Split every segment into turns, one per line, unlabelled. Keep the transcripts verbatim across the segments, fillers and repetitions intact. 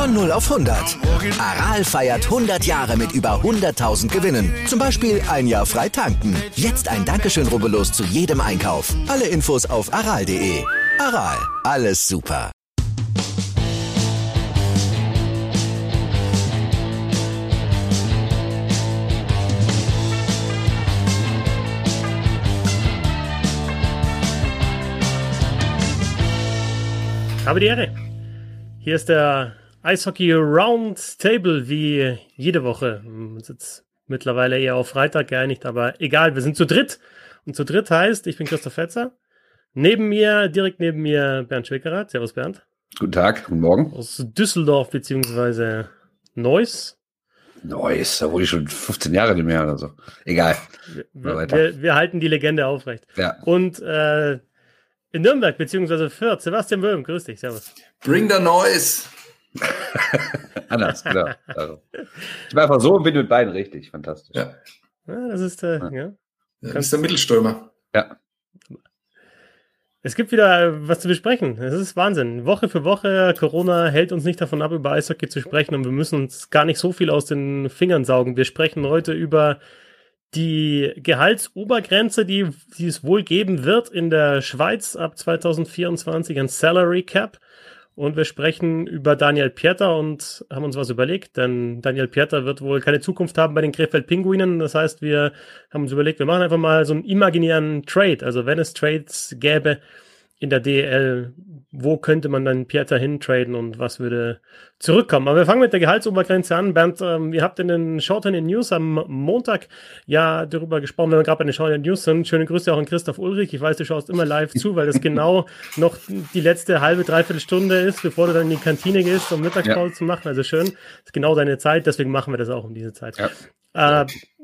Von null auf hundert. Aral feiert hundert Jahre mit über hunderttausend Gewinnen. Zum Beispiel ein Jahr frei tanken. Jetzt ein Dankeschön, rubbellos zu jedem Einkauf. Alle Infos auf aral punkt de. Aral, alles super.
Habe die Ehre. Hier ist der Eishockey Roundtable wie jede Woche. Wir sind jetzt mittlerweile eher auf Freitag geeinigt, aber egal, wir sind zu dritt. Und zu dritt heißt, ich bin Christoph Fetzer. Neben mir, direkt neben mir, Bernd Schwickerath. Servus, Bernd.
Guten Tag, guten Morgen.
Aus Düsseldorf beziehungsweise Neuss.
Neuss, da wurde ich schon fünfzehn Jahre nicht mehr oder so. Egal.
Wir, wir, wir halten die Legende aufrecht.
Ja.
Und äh, in Nürnberg beziehungsweise Fürth, Sebastian Böhm, grüß dich, servus.
Bring the noise.
Anders, genau. Also, ich war einfach so und bin mit beiden richtig, fantastisch.
Ja.
Ja, das ist, äh, ja. ja.
Das ist der Mittelstürmer.
Ja.
Es gibt wieder was zu besprechen. Es ist Wahnsinn. Woche für Woche, Corona hält uns nicht davon ab, über Eishockey zu sprechen und wir müssen uns gar nicht so viel aus den Fingern saugen. Wir sprechen heute über die Gehaltsobergrenze, die, die es wohl geben wird in der Schweiz ab zwanzig vierundzwanzig, ein Salary Cap. Und wir sprechen über Daniel Pieter und haben uns was überlegt, denn Daniel Pieter wird wohl keine Zukunft haben bei den Krefeld Pinguinen. Das heißt, wir haben uns überlegt, wir machen einfach mal so einen imaginären Trade. Also wenn es Trades gäbe in der D E L, wo könnte man dann Pieter hintraden und was würde zurückkommen? Aber wir fangen mit der Gehaltsobergrenze an. Bernd, ähm, ihr habt in den Shorthand News am Montag ja darüber gesprochen, wenn wir gerade bei den Shorthand News sind. Schöne Grüße auch an Christoph Ulrich. Ich weiß, du schaust immer live zu, weil das genau noch die letzte halbe, dreiviertel Stunde ist, bevor du dann in die Kantine gehst, um Mittagspause ja. zu machen. Also schön, das ist genau deine Zeit, deswegen machen wir das auch um diese Zeit. Ja. Äh,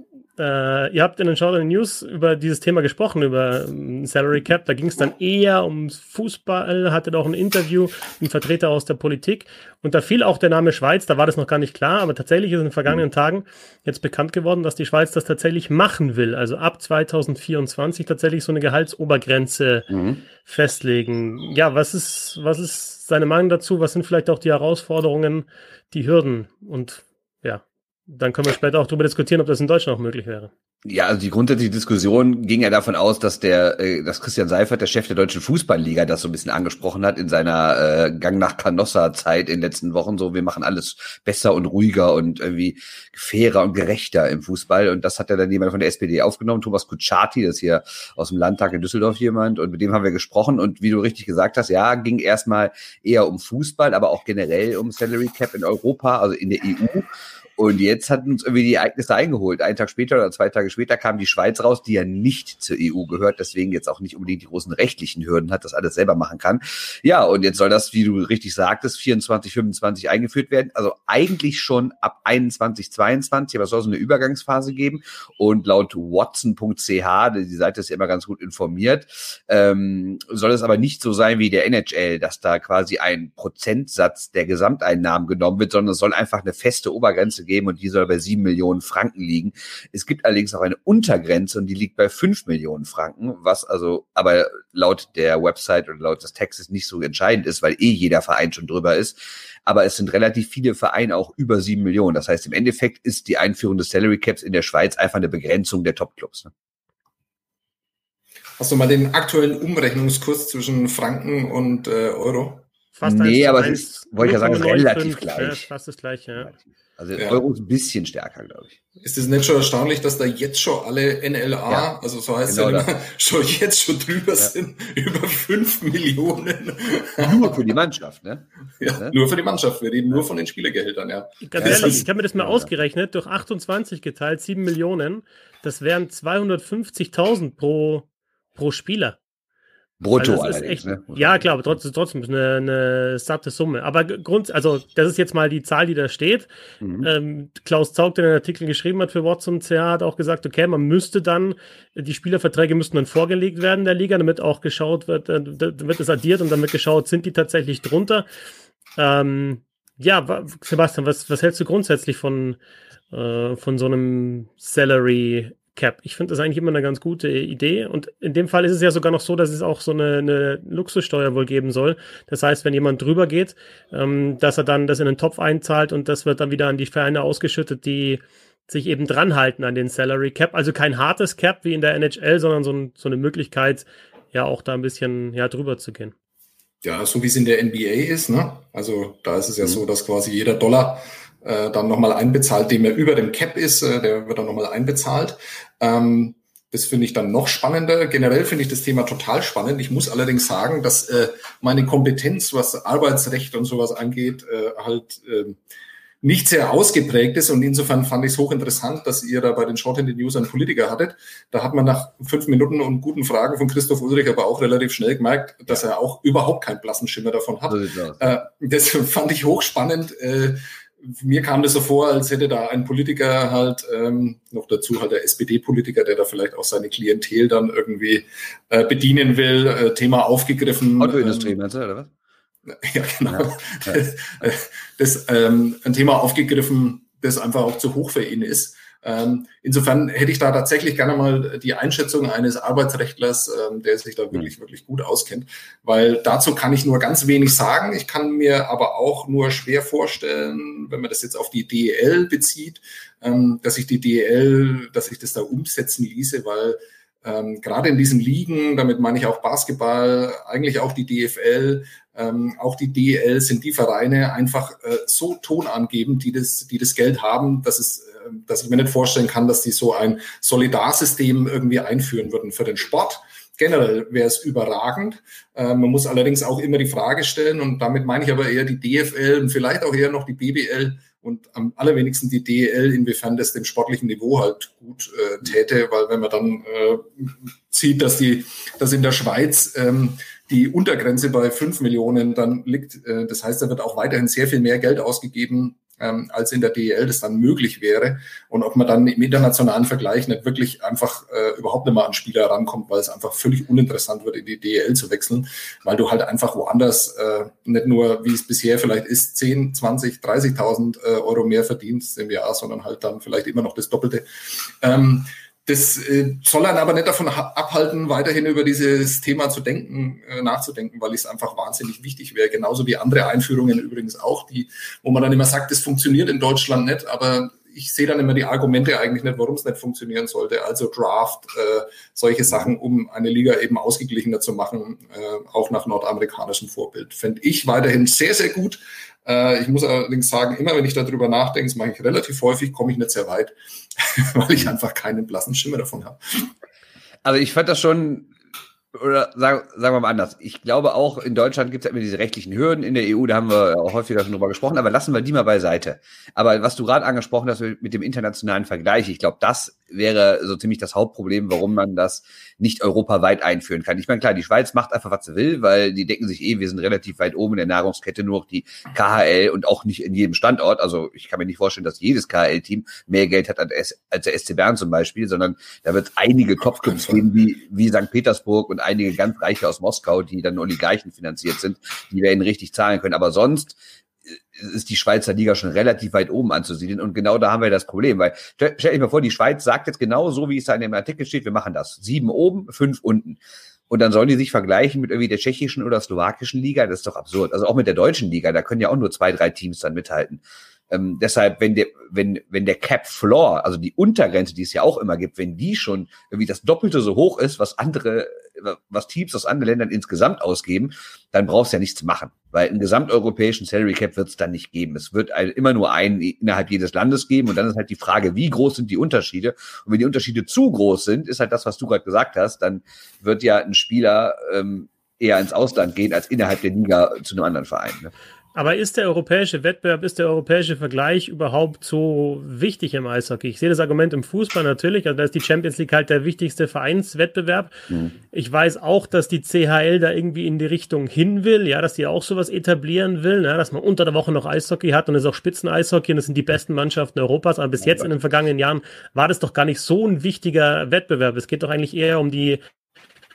Äh, ihr habt in den Shorthand News über dieses Thema gesprochen, über ähm, Salary Cap. Da ging es dann eher ums Fußball, hattet auch ein Interview mit einem Vertreter aus der Politik. Und da fiel auch der Name Schweiz, da war das noch gar nicht klar, aber tatsächlich ist in den vergangenen Tagen jetzt bekannt geworden, dass die Schweiz das tatsächlich machen will. Also ab zwanzig vierundzwanzig tatsächlich so eine Gehaltsobergrenze mhm. festlegen. Ja, was ist, was ist seine Meinung dazu? Was sind vielleicht auch die Herausforderungen, die Hürden? Und ja, dann können wir später auch darüber diskutieren, ob das in Deutschland auch möglich wäre.
Ja, also die grundsätzliche Diskussion ging ja davon aus, dass der, äh, dass Christian Seifert, der Chef der Deutschen Fußballliga, das so ein bisschen angesprochen hat in seiner äh, Gang nach Canossa-Zeit in den letzten Wochen. So, wir machen alles besser und ruhiger und irgendwie fairer und gerechter im Fußball. Und das hat ja dann jemand von der S P D aufgenommen, Thomas Kutschaty, das ist hier aus dem Landtag in Düsseldorf jemand. Und mit dem haben wir gesprochen. Und wie du richtig gesagt hast, ja, ging erstmal eher um Fußball, aber auch generell um Salary Cap in Europa, also in der E U. Und jetzt hat uns irgendwie die Ereignisse eingeholt. Einen Tag später oder zwei Tage später kam die Schweiz raus, die ja nicht zur E U gehört, deswegen jetzt auch nicht unbedingt die großen rechtlichen Hürden hat, das alles selber machen kann. Ja, und jetzt soll das, wie du richtig sagtest, vierundzwanzig, fünfundzwanzig eingeführt werden. Also eigentlich schon ab einundzwanzig, zweiundzwanzig, aber es soll so eine Übergangsphase geben. Und laut watson punkt c h, die Seite ist ja immer ganz gut informiert, ähm, soll es aber nicht so sein wie der N H L, dass da quasi ein Prozentsatz der Gesamteinnahmen genommen wird, sondern es soll einfach eine feste Obergrenze geben und die soll bei sieben Millionen Franken liegen. Es gibt allerdings auch eine Untergrenze und die liegt bei fünf Millionen Franken, was also aber laut der Website oder laut des Textes nicht so entscheidend ist, weil eh jeder Verein schon drüber ist. Aber es sind relativ viele Vereine auch über sieben Millionen. Das heißt, im Endeffekt ist die Einführung des Salary Caps in der Schweiz einfach eine Begrenzung der Topclubs. Ne?
Hast du mal den aktuellen Umrechnungskurs zwischen Franken und äh, Euro?
Fast
nee, aber es ist, wollte ich ja sagen, relativ gleich.
Ja, fast das gleiche, ja.
Also
ja.
Euro ist ein bisschen stärker, glaube ich.
Ist es nicht schon erstaunlich, dass da jetzt schon alle N L A, ja, also so heißt genau es ja immer, schon jetzt schon drüber ja. sind, über fünf Millionen.
Nur für die Mannschaft, ne?
Ja, ne? Nur für die Mannschaft. Wir reden nur von den Spielergehältern, ja.
Ganz ja, ehrlich, ich habe mir das mal ja, ausgerechnet, durch achtundzwanzig geteilt, sieben Millionen, das wären zweihundertfünfzigtausend pro, pro Spieler.
Brutto
also das ist
allerdings,
echt,
ne?
Ja, klar, aber trotzdem, trotzdem eine, eine satte Summe. Aber Grund, also das ist jetzt mal die Zahl, die da steht. Mhm. Ähm, Klaus Zaug, der den Artikel geschrieben hat für Watson C H, hat auch gesagt, okay, man müsste dann, die Spielerverträge müssten dann vorgelegt werden der Liga, damit auch geschaut wird, äh, da wird es addiert und dann wird geschaut, sind die tatsächlich drunter. Ähm, ja, Sebastian, was, was hältst du grundsätzlich von, äh, von so einem Salary Cap. Ich finde das eigentlich immer eine ganz gute Idee. Und in dem Fall ist es ja sogar noch so, dass es auch so eine, eine Luxussteuer wohl geben soll. Das heißt, wenn jemand drüber geht, ähm, dass er dann das in den Topf einzahlt und das wird dann wieder an die Vereine ausgeschüttet, die sich eben dran halten an den Salary Cap. Also kein hartes Cap wie in der N H L, sondern so, ein, so eine Möglichkeit, ja auch da ein bisschen ja drüber zu gehen.
Ja, so wie es in der N B A ist, ne? Also da ist es ja mhm. so, dass quasi jeder Dollar äh, dann nochmal einbezahlt, dem er über dem Cap ist, äh, der wird dann nochmal einbezahlt. Ähm, das finde ich dann noch spannender. Generell finde ich das Thema total spannend. Ich muss allerdings sagen, dass äh, meine Kompetenz, was Arbeitsrecht und sowas angeht, äh, halt äh, nicht sehr ausgeprägt ist, und insofern fand ich es hochinteressant, dass ihr da bei den Shorthanded News einen Politiker hattet. Da hat man nach fünf Minuten und guten Fragen von Christoph Ulrich aber auch relativ schnell gemerkt, dass er auch überhaupt keinen blassen Schimmer davon hat. Äh, das fand ich hochspannend. Äh, mir kam das so vor, als hätte da ein Politiker halt, ähm, noch dazu halt der S P D-Politiker, der da vielleicht auch seine Klientel dann irgendwie äh, bedienen will, äh, Thema aufgegriffen.
Autoindustrie, ähm, meinst du, oder was?
Ja, genau. Ja, ja. Das, das ähm, ein Thema aufgegriffen, das einfach auch zu hoch für ihn ist. Ähm, insofern hätte ich da tatsächlich gerne mal die Einschätzung eines Arbeitsrechtlers, ähm, der sich da wirklich, wirklich gut auskennt, weil dazu kann ich nur ganz wenig sagen. Ich kann mir aber auch nur schwer vorstellen, wenn man das jetzt auf die D E L bezieht, ähm, dass ich die D E L, dass ich das da umsetzen ließe, weil Ähm, gerade in diesen Ligen, damit meine ich auch Basketball, eigentlich auch die D F L, ähm, auch die D E L, sind die Vereine einfach äh, so tonangebend, die das, die das Geld haben, dass es, äh, dass ich mir nicht vorstellen kann, dass die so ein Solidarsystem irgendwie einführen würden für den Sport. Generell wäre es überragend. Äh, man muss allerdings auch immer die Frage stellen, und damit meine ich aber eher die D F L und vielleicht auch eher noch die B B L und am allerwenigsten die D E L, inwiefern das dem sportlichen Niveau halt gut äh, täte, weil wenn man dann äh, sieht, dass die, dass in der Schweiz ähm, die Untergrenze bei fünf Millionen dann liegt, äh, das heißt, da wird auch weiterhin sehr viel mehr Geld ausgegeben, ähm, als in der D E L das dann möglich wäre, und ob man dann im internationalen Vergleich nicht wirklich einfach äh, überhaupt nicht mal an Spieler rankommt, weil es einfach völlig uninteressant wird, in die D E L zu wechseln, weil du halt einfach woanders äh, nicht nur, wie es bisher vielleicht ist, zehn, zwanzig, dreißigtausend äh, Euro mehr verdienst im Jahr, sondern halt dann vielleicht immer noch das Doppelte. Ähm, Das äh, soll einen aber nicht davon abhalten, weiterhin über dieses Thema zu denken, äh, nachzudenken, weil es einfach wahnsinnig wichtig wäre. Genauso wie andere Einführungen übrigens auch, die, wo man dann immer sagt, das funktioniert in Deutschland nicht, aber ich sehe dann immer die Argumente eigentlich nicht, warum es nicht funktionieren sollte. Also Draft, äh, solche Sachen, um eine Liga eben ausgeglichener zu machen, äh, auch nach nordamerikanischem Vorbild. Fände ich weiterhin sehr, sehr gut. Äh, ich muss allerdings sagen, immer wenn ich darüber nachdenke, das mache ich relativ häufig, komme ich nicht sehr weit, weil ich einfach keinen blassen Schimmer davon habe.
Also ich fand das schon, oder sagen, sagen wir mal anders, ich glaube auch, in Deutschland gibt es ja immer diese rechtlichen Hürden, in der E U, da haben wir auch häufiger schon drüber gesprochen, aber lassen wir die mal beiseite. Aber was du gerade angesprochen hast mit dem internationalen Vergleich, ich glaube, das wäre so ziemlich das Hauptproblem, warum man das nicht europaweit einführen kann. Ich meine, klar, die Schweiz macht einfach, was sie will, weil die denken sich eh, wir sind relativ weit oben in der Nahrungskette, nur noch die K H L und auch nicht in jedem Standort. Also ich kann mir nicht vorstellen, dass jedes K H L-Team mehr Geld hat als der S C Bern zum Beispiel, sondern da wird es einige Topclubs geben, wie, wie Sankt Petersburg und einige ganz Reiche aus Moskau, die dann Oligarchen finanziert sind, die werden richtig zahlen können. Aber sonst ist die Schweizer Liga schon relativ weit oben anzusiedeln, und genau da haben wir das Problem, weil stell, stell dir mal vor, die Schweiz sagt jetzt genau so, wie es da in dem Artikel steht, wir machen das. Sieben oben, fünf unten. Und dann sollen die sich vergleichen mit irgendwie der tschechischen oder slowakischen Liga, das ist doch absurd. Also auch mit der deutschen Liga, da können ja auch nur zwei, drei Teams dann mithalten. Ähm, deshalb, wenn der, wenn, wenn der Cap Floor, also die Untergrenze, die es ja auch immer gibt, wenn die schon irgendwie das Doppelte so hoch ist, was andere, was Teams aus anderen Ländern insgesamt ausgeben, dann brauchst du ja nichts machen. Weil einen gesamteuropäischen Salary Cap wird es dann nicht geben. Es wird ein, immer nur einen innerhalb jedes Landes geben, und dann ist halt die Frage, wie groß sind die Unterschiede? Und wenn die Unterschiede zu groß sind, ist halt das, was du gerade gesagt hast, dann wird ja ein Spieler ähm, eher ins Ausland gehen, als innerhalb der Liga zu einem anderen Verein. Ne?
Aber ist der europäische Wettbewerb, ist der europäische Vergleich überhaupt so wichtig im Eishockey? Ich sehe das Argument im Fußball natürlich, also da ist die Champions League halt der wichtigste Vereinswettbewerb. Mhm. Ich weiß auch, dass die C H L da irgendwie in die Richtung hin will, ja, dass die auch sowas etablieren will, ne, dass man unter der Woche noch Eishockey hat, und es ist auch Spitzen-Eishockey und das sind die besten Mannschaften Europas, aber bis jetzt in den vergangenen Jahren war das doch gar nicht so ein wichtiger Wettbewerb. Es geht doch eigentlich eher um die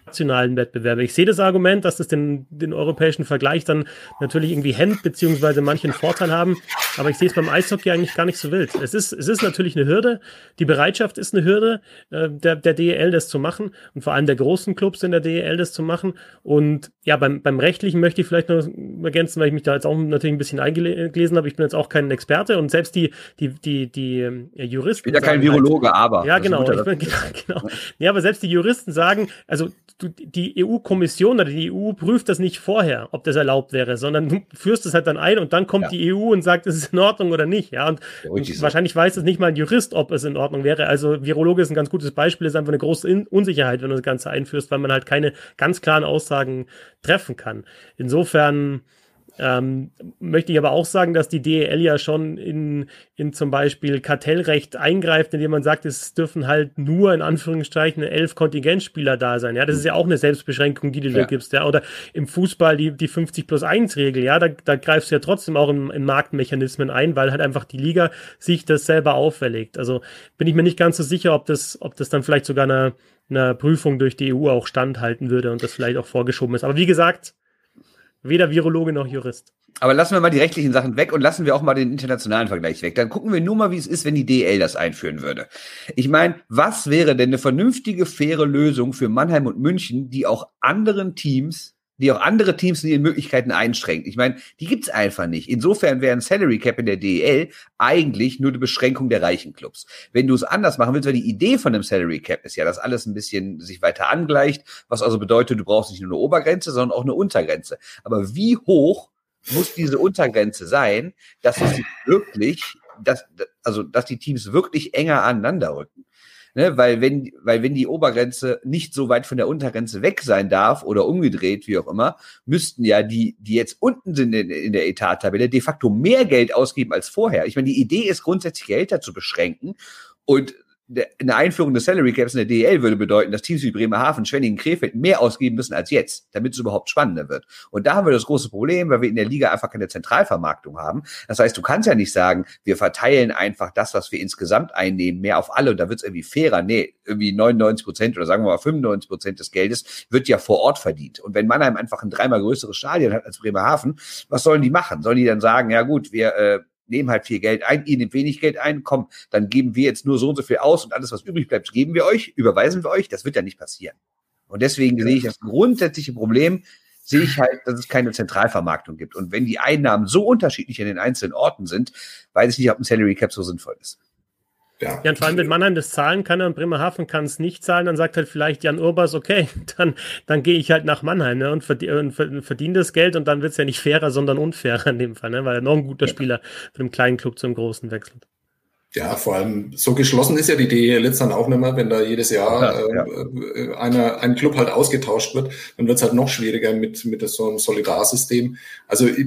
nationalen Wettbewerbe. Ich sehe das Argument, dass das den, den europäischen Vergleich dann natürlich irgendwie hemmt, beziehungsweise manchen Vorteil haben, aber ich sehe es beim Eishockey eigentlich gar nicht so wild. Es ist, es ist natürlich eine Hürde, die Bereitschaft ist eine Hürde, äh, der, der D E L das zu machen und vor allem der großen Clubs in der D E L das zu machen und ja, beim, beim Rechtlichen möchte ich vielleicht noch ergänzen, weil ich mich da jetzt auch natürlich ein bisschen eingelesen habe, ich bin jetzt auch kein Experte und selbst die, die, die, die äh, Juristen.
Ich bin ja kein Virologe,
halt,
aber.
Ja, genau, ich bin, genau, genau. Ja, aber selbst die Juristen sagen, also die E U-Kommission oder die E U prüft das nicht vorher, ob das erlaubt wäre, sondern du führst es halt dann ein und dann kommt ja. die E U und sagt, es ist in Ordnung oder nicht. Ja, und, ja, und so. Wahrscheinlich weiß es nicht mal ein Jurist, ob es in Ordnung wäre. Also Virologe ist ein ganz gutes Beispiel, ist einfach eine große In- Unsicherheit, wenn du das Ganze einführst, weil man halt keine ganz klaren Aussagen treffen kann. Insofern Ähm, möchte ich aber auch sagen, dass die D E L ja schon in, in zum Beispiel Kartellrecht eingreift, indem man sagt, es dürfen halt nur in Anführungszeichen elf Kontingentspieler da sein. Ja, das ist ja auch eine Selbstbeschränkung, die du ja. da gibst. Ja, oder im Fußball die, die fünfzig plus eins Regel. Ja, da, da greifst du ja trotzdem auch in, in Marktmechanismen ein, weil halt einfach die Liga sich das selber auferlegt. Also bin ich mir nicht ganz so sicher, ob das, ob das dann vielleicht sogar einer, einer Prüfung durch die E U auch standhalten würde und das vielleicht auch vorgeschoben ist. Aber wie gesagt, weder Virologe noch Jurist.
Aber lassen wir mal die rechtlichen Sachen weg und lassen wir auch mal den internationalen Vergleich weg. Dann gucken wir nur mal, wie es ist, wenn die D E L das einführen würde. Ich meine, was wäre denn eine vernünftige, faire Lösung für Mannheim und München, die auch anderen Teams, die auch andere Teams in ihren Möglichkeiten einschränkt? Ich meine, die gibt's einfach nicht. Insofern wäre ein Salary Cap in der D E L eigentlich nur eine Beschränkung der reichen Clubs. Wenn du es anders machen willst, weil die Idee von einem Salary Cap ist ja, dass alles ein bisschen sich weiter angleicht, was also bedeutet, du brauchst nicht nur eine Obergrenze, sondern auch eine Untergrenze. Aber wie hoch muss diese Untergrenze sein, dass es wirklich, dass, also, dass die Teams wirklich enger aneinander rücken? Ne, weil wenn, weil wenn die Obergrenze nicht so weit von der Untergrenze weg sein darf oder umgedreht, wie auch immer, müssten ja die, die jetzt unten sind in, in der Etattabelle, de facto mehr Geld ausgeben als vorher. Ich meine, die Idee ist grundsätzlich Gehälter zu beschränken und eine Einführung des Salary Caps in der D E L würde bedeuten, dass Teams wie Bremerhaven, Schwenningen, Krefeld mehr ausgeben müssen als jetzt, damit es überhaupt spannender wird. Und da haben wir das große Problem, weil wir in der Liga einfach keine Zentralvermarktung haben. Das heißt, du kannst ja nicht sagen, wir verteilen einfach das, was wir insgesamt einnehmen, mehr auf alle und da wird es irgendwie fairer. Nee, irgendwie neunundneunzig Prozent oder sagen wir mal fünfundneunzig Prozent des Geldes wird ja vor Ort verdient. Und wenn Mannheim einfach ein dreimal größeres Stadion hat als Bremerhaven, was sollen die machen? Sollen die dann sagen, ja gut, wir äh, nehmen halt viel Geld ein, ihr nehmt wenig Geld ein, komm, dann geben wir jetzt nur so und so viel aus und alles, was übrig bleibt, geben wir euch, überweisen wir euch, das wird ja nicht passieren. Und deswegen ja. sehe ich das grundsätzliche Problem, sehe ich halt, dass es keine Zentralvermarktung gibt. Und wenn die Einnahmen so unterschiedlich in den einzelnen Orten sind, weiß ich nicht, ob ein Salary Cap so sinnvoll ist.
Ja. ja, und vor allem, wenn Mannheim das zahlen kann und Bremerhaven kann es nicht zahlen, dann sagt halt vielleicht Jan Urbas, okay, dann, dann gehe ich halt nach Mannheim, ne, und verdiene verdien das Geld und dann wird es ja nicht fairer, sondern unfairer in dem Fall, ne, weil er noch ein guter ja. Spieler von einem kleinen Club zum großen wechselt.
Ja, vor allem so geschlossen ist ja die D E L jetzt dann auch nicht mehr, wenn da jedes Jahr ja, ja. Äh, einer, ein Club halt ausgetauscht wird, dann wird es halt noch schwieriger mit, mit so einem Solidarsystem. Also ich,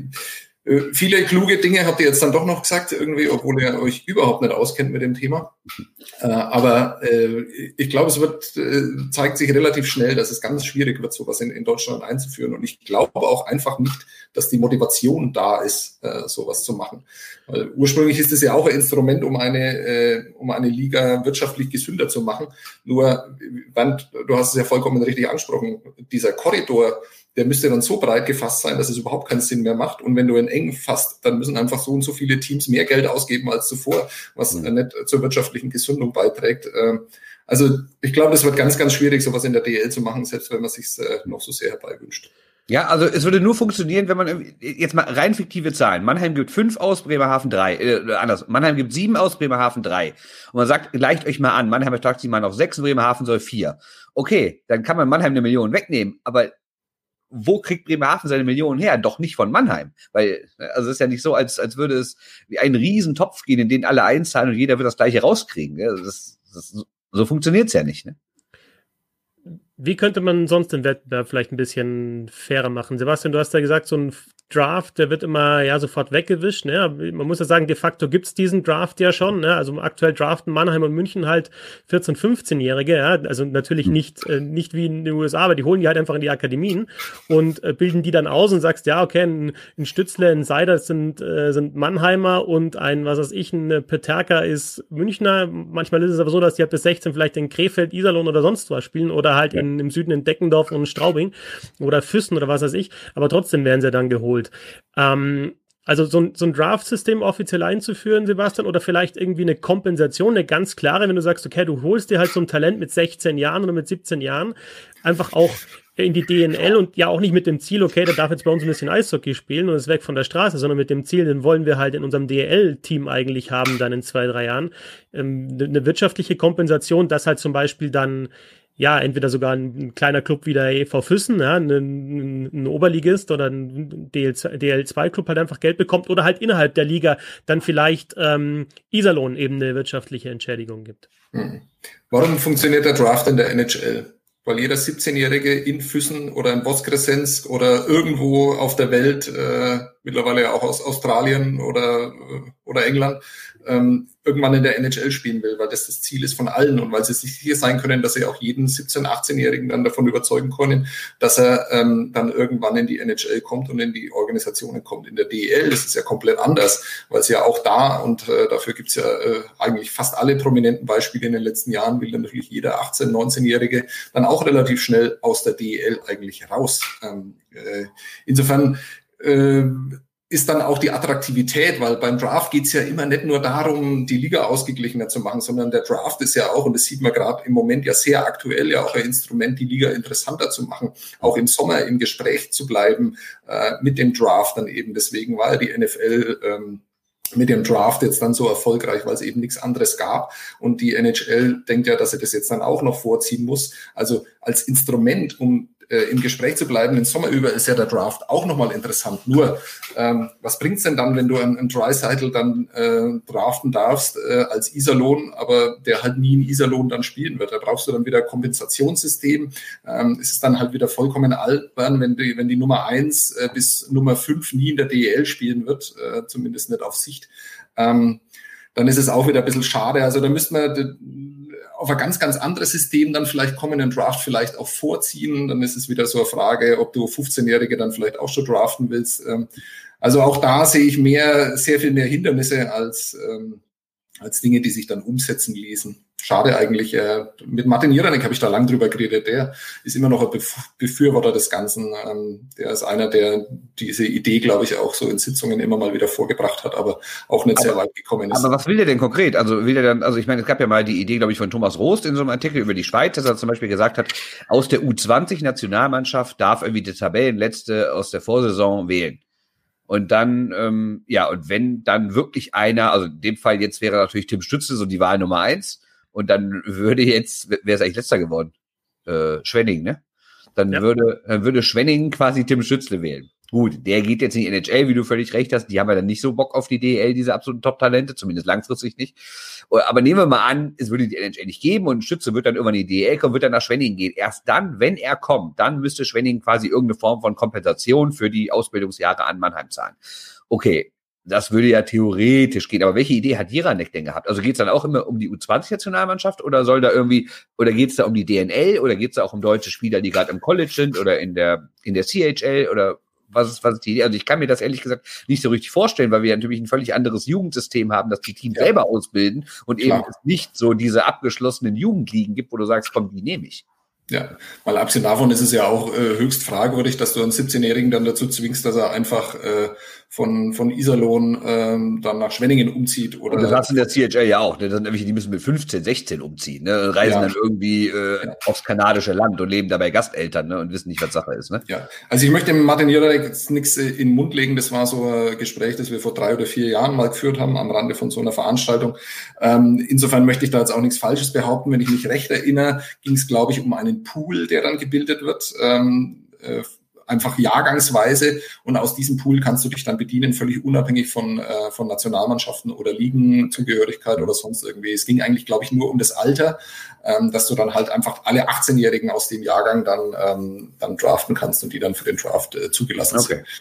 viele kluge Dinge habt ihr jetzt dann doch noch gesagt, irgendwie, obwohl ihr euch überhaupt nicht auskennt mit dem Thema. Äh, aber äh, ich glaube, es wird äh, zeigt sich relativ schnell, dass es ganz schwierig wird, sowas in, in Deutschland einzuführen. Und ich glaube auch einfach nicht, dass die Motivation da ist, äh, sowas zu machen. Weil ursprünglich ist es ja auch ein Instrument, um eine äh, um eine Liga wirtschaftlich gesünder zu machen. Nur, du hast es ja vollkommen richtig angesprochen, dieser Korridor, der müsste dann so breit gefasst sein, dass es überhaupt keinen Sinn mehr macht. Und wenn du ihn eng fasst, dann müssen einfach so und so viele Teams mehr Geld ausgeben als zuvor, was mhm. nicht zur wirtschaftlichen Gesundung beiträgt. Also ich glaube, das wird ganz, ganz schwierig, sowas in der D E L zu machen, selbst wenn man es sich noch so sehr herbeiwünscht.
Ja, also es würde nur funktionieren, wenn man jetzt mal rein fiktive Zahlen. Mannheim gibt fünf aus, Bremerhaven drei. Äh, anders. Mannheim gibt sieben aus, Bremerhaven drei. Und man sagt, gleicht euch mal an. Mannheim ertragt sie mal auf sechs und Bremerhaven soll vier. Okay, dann kann man Mannheim eine Million wegnehmen, aber wo kriegt Bremerhaven seine Millionen her? Doch nicht von Mannheim. Weil, also es ist ja nicht so, als, als würde es wie ein Riesentopf gehen, in den alle einzahlen und jeder wird das Gleiche rauskriegen. Das, das, so funktioniert's ja nicht, ne?
Wie könnte man sonst den Wettbewerb vielleicht ein bisschen fairer machen? Sebastian, du hast ja gesagt, so ein Draft, der wird immer ja sofort weggewischt. Ne? Man muss ja sagen, de facto gibt's diesen Draft ja schon. Ne? Also aktuell draften Mannheim und München halt vierzehn-, fünfzehnjährige. Ja? Also natürlich nicht äh, nicht wie in den U S A, aber die holen die halt einfach in die Akademien und äh, bilden die dann aus und sagst, ja, okay, ein, ein Stützle, ein Seider sind, äh, sind Mannheimer und ein, was weiß ich, ein Peterka ist Münchner. Manchmal ist es aber so, dass die halt bis sechzehn vielleicht in Krefeld, Iserlohn oder sonst was spielen oder halt ja. in, im Süden in Deckendorf und Straubing oder Füssen oder was weiß ich, aber trotzdem werden sie dann geholt. Ähm, Also so ein, so ein Draft-System offiziell einzuführen, Sebastian, oder vielleicht irgendwie eine Kompensation, eine ganz klare, wenn du sagst, okay, du holst dir halt so ein Talent mit sechzehn Jahren oder mit siebzehn Jahren einfach auch in die D N L und ja auch nicht mit dem Ziel, okay, der darf jetzt bei uns ein bisschen Eishockey spielen und ist weg von der Straße, sondern mit dem Ziel, den wollen wir halt in unserem D L-Team eigentlich haben dann in zwei, drei Jahren. Ähm, eine wirtschaftliche Kompensation, dass halt zum Beispiel dann ja, entweder sogar ein, ein kleiner Club wie der E V Füssen, ja, ein, ein, ein Oberligist oder ein D L zwei Club halt einfach Geld bekommt oder halt innerhalb der Liga dann vielleicht ähm, Iserlohn eben eine wirtschaftliche Entschädigung gibt.
Hm. Warum funktioniert der Draft in der N H L? Weil jeder siebzehnjährige in Füssen oder in Voskresensk oder irgendwo auf der Welt, äh, mittlerweile auch aus Australien oder, oder England, ähm, irgendwann in der N H L spielen will, weil das das Ziel ist von allen und weil sie sich sicher sein können, dass sie auch jeden siebzehn-, achtzehnjährigen dann davon überzeugen können, dass er ähm, dann irgendwann in die N H L kommt und in die Organisationen kommt. In der D E L ist es ja komplett anders, weil es ja auch da, und äh, dafür gibt's ja äh, eigentlich fast alle prominenten Beispiele in den letzten Jahren, will dann natürlich jeder achtzehn-, neunzehnjährige dann auch relativ schnell aus der D E L eigentlich raus. Ähm, äh, insofern äh, ist dann auch die Attraktivität, weil beim Draft geht's ja immer nicht nur darum, die Liga ausgeglichener zu machen, sondern der Draft ist ja auch, und das sieht man gerade im Moment ja sehr aktuell, ja auch ein Instrument, die Liga interessanter zu machen, auch im Sommer im Gespräch zu bleiben äh, mit dem Draft dann eben. Deswegen war ja die N F L ähm, mit dem Draft jetzt dann so erfolgreich, weil es eben nichts anderes gab. Und die N H L denkt ja, dass sie das jetzt dann auch noch vorziehen muss. Also als Instrument, um äh, im Gespräch zu bleiben, den Sommer über, ist ja der Draft auch nochmal interessant. Nur, ähm, was bringt's denn dann, wenn du einen, einen Draisaitl dann äh, draften darfst äh, als Iserlohn, aber der halt nie in Iserlohn dann spielen wird? Da brauchst du dann wieder ein Kompensationssystem. Ähm, es ist dann halt wieder vollkommen albern, wenn die, wenn die Nummer eins äh, bis Nummer fünf nie in der D E L spielen wird, äh, zumindest nicht auf Sicht. Ähm, dann ist es auch wieder ein bisschen schade. Also da müsste man auf ein ganz, ganz anderes System dann vielleicht kommen, den Draft vielleicht auch vorziehen. Dann ist es wieder so eine Frage, ob du fünfzehnjährige dann vielleicht auch schon draften willst. Also auch da sehe ich mehr, sehr viel mehr Hindernisse als, als Dinge, die sich dann umsetzen ließen. Schade eigentlich. Äh, mit Martin Jiranek habe ich da lang drüber geredet. Der ist immer noch ein Befürworter des Ganzen. Ähm, der ist einer, der diese Idee, glaube ich, auch so in Sitzungen immer mal wieder vorgebracht hat, aber auch nicht aber, sehr weit gekommen ist.
Aber was will der denn konkret? Also will der dann, also ich meine, es gab ja mal die Idee, glaube ich, von Thomas Rost in so einem Artikel über die Schweiz, dass er zum Beispiel gesagt hat, aus der U zwanzig Nationalmannschaft darf irgendwie die Tabellenletzte aus der Vorsaison wählen. Und dann, ähm, ja, und wenn dann wirklich einer, also in dem Fall jetzt wäre natürlich Tim Stützle so die Wahl Nummer eins, und dann würde jetzt, wer ist eigentlich letzter geworden? Äh, Schwenning, ne? Dann ja. würde, dann würde Schwenning quasi Tim Stützle wählen. Gut, der geht jetzt in die N H L, wie du völlig recht hast. Die haben ja dann nicht so Bock auf die D E L, diese absoluten Top-Talente, zumindest langfristig nicht. Aber nehmen wir mal an, es würde die N H L nicht geben und Stützle wird dann irgendwann in die D E L kommen, wird dann nach Schwenning gehen. Erst dann, wenn er kommt, dann müsste Schwenning quasi irgendeine Form von Kompensation für die Ausbildungsjahre an Mannheim zahlen. Okay. Das würde ja theoretisch gehen. Aber welche Idee hat Jiranek denn gehabt? Also geht es dann auch immer um die U zwanzig Nationalmannschaft oder soll da irgendwie, oder geht es da um die D N L oder geht es da auch um deutsche Spieler, die gerade im College sind oder in der in der C H L oder was ist, was ist die Idee? Also ich kann mir das ehrlich gesagt nicht so richtig vorstellen, weil wir ja natürlich ein völlig anderes Jugendsystem haben, das die Teams ja. selber ausbilden und Klar. eben es nicht so diese abgeschlossenen Jugendligen gibt, wo du sagst, komm, die nehme ich.
Ja, mal abgesehen davon ist es ja auch äh, höchst fragwürdig, dass du einen siebzehnjährigen dann dazu zwingst, dass er einfach äh, von von Iserlohn ähm, dann nach Schwenningen umzieht. Oder
und das hast du in der C H L ja auch. Ne? Das sind nämlich, die müssen mit fünfzehn, sechzehn umziehen, ne? Reisen ja. dann irgendwie äh, ja. aufs kanadische Land und leben dabei Gasteltern, ne? Und wissen nicht, was Sache ist. Ne?
Ja, also ich möchte dem Martin Jiranek jetzt nichts in den Mund legen. Das war so ein Gespräch, das wir vor drei oder vier Jahren mal geführt haben am Rande von so einer Veranstaltung. Ähm, insofern möchte ich da jetzt auch nichts Falsches behaupten. Wenn ich mich recht erinnere, ging es, glaube ich, um einen Pool, der dann gebildet wird, ähm, äh, einfach jahrgangsweise, und aus diesem Pool kannst du dich dann bedienen, völlig unabhängig von äh, von Nationalmannschaften oder Ligenzugehörigkeit oder sonst irgendwie. Es ging eigentlich, glaube ich, nur um das Alter, ähm, dass du dann halt einfach alle achtzehnjährigen aus dem Jahrgang dann ähm, dann draften kannst und die dann für den Draft äh, zugelassen okay. sind.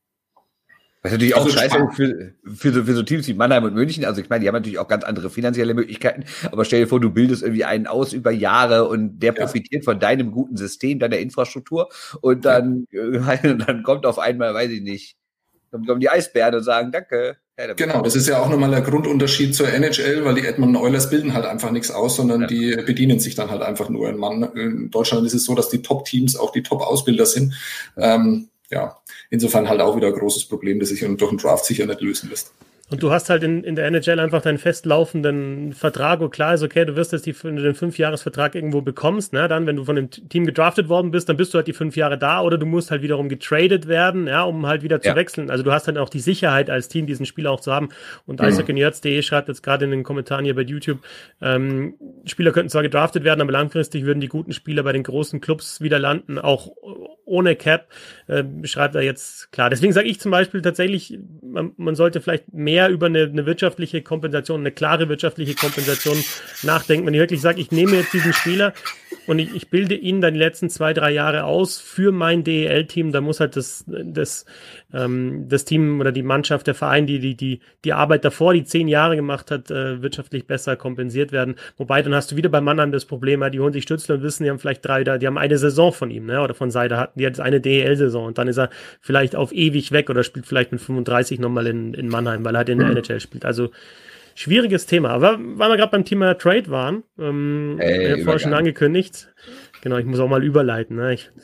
Das ist natürlich auch also scheiße für, für, so, für so Teams wie Mannheim und München. Also ich meine, die haben natürlich auch ganz andere finanzielle Möglichkeiten. Aber stell dir vor, du bildest irgendwie einen aus über Jahre und der profitiert ja. von deinem guten System, deiner Infrastruktur. Und dann, ja. äh, dann kommt auf einmal, weiß ich nicht, dann kommen die Eisbären und sagen, danke.
Ja, genau, das ist ja auch nochmal der Grundunterschied zur N H L, weil die Edmonton Oilers bilden halt einfach nichts aus, sondern ja. die bedienen sich dann halt einfach nur ein Mann. In Deutschland ist es so, dass die Top-Teams auch die Top-Ausbilder sind. Ähm, ja, insofern halt auch wieder ein großes Problem, das sich durch den Draft sicher nicht lösen lässt.
Und du hast halt in, in der N H L einfach deinen festlaufenden Vertrag, wo klar ist, okay, du wirst jetzt die, wenn du den Fünfjahresvertrag irgendwo bekommst, ne, dann, wenn du von dem Team gedraftet worden bist, dann bist du halt die fünf Jahre da, oder du musst halt wiederum getradet werden, ja, um halt wieder zu ja. wechseln. Also du hast halt auch die Sicherheit als Team, diesen Spieler auch zu haben. Und mhm. eishockey nerds punkt de schreibt jetzt gerade in den Kommentaren hier bei YouTube, ähm, Spieler könnten zwar gedraftet werden, aber langfristig würden die guten Spieler bei den großen Clubs wieder landen, auch ohne Cap, äh, schreibt er jetzt klar. Deswegen sage ich zum Beispiel tatsächlich, man, man sollte vielleicht mehr über eine, eine wirtschaftliche Kompensation, eine klare wirtschaftliche Kompensation nachdenken. Wenn ich wirklich sage, ich nehme jetzt diesen Spieler und ich, ich bilde ihn dann die letzten zwei, drei Jahre aus für mein D E L-Team, da muss halt das, das, ähm, das Team oder die Mannschaft, der Verein, die, die, die, die Arbeit davor, die zehn Jahre gemacht hat, äh, wirtschaftlich besser kompensiert werden. Wobei, dann hast du wieder bei Mannheim das Problem, die holen sich Stützle und wissen, die haben vielleicht drei, die haben eine Saison von ihm, ne, oder von Seider hatten die jetzt eine D E L-Saison und dann ist er vielleicht auf ewig weg oder spielt vielleicht mit fünfunddreißig nochmal in, in Mannheim, weil er halt in der N H L spielt. Also schwieriges Thema. Aber weil wir gerade beim Thema Trade waren, ähm, hey, ich habe vorher schon angekündigt, genau, ich muss auch mal überleiten, ne? Ich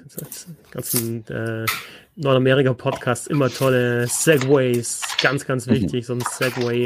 ganzen äh, Nordamerika-Podcasts immer tolle Segways, ganz, ganz wichtig, so ein Segway.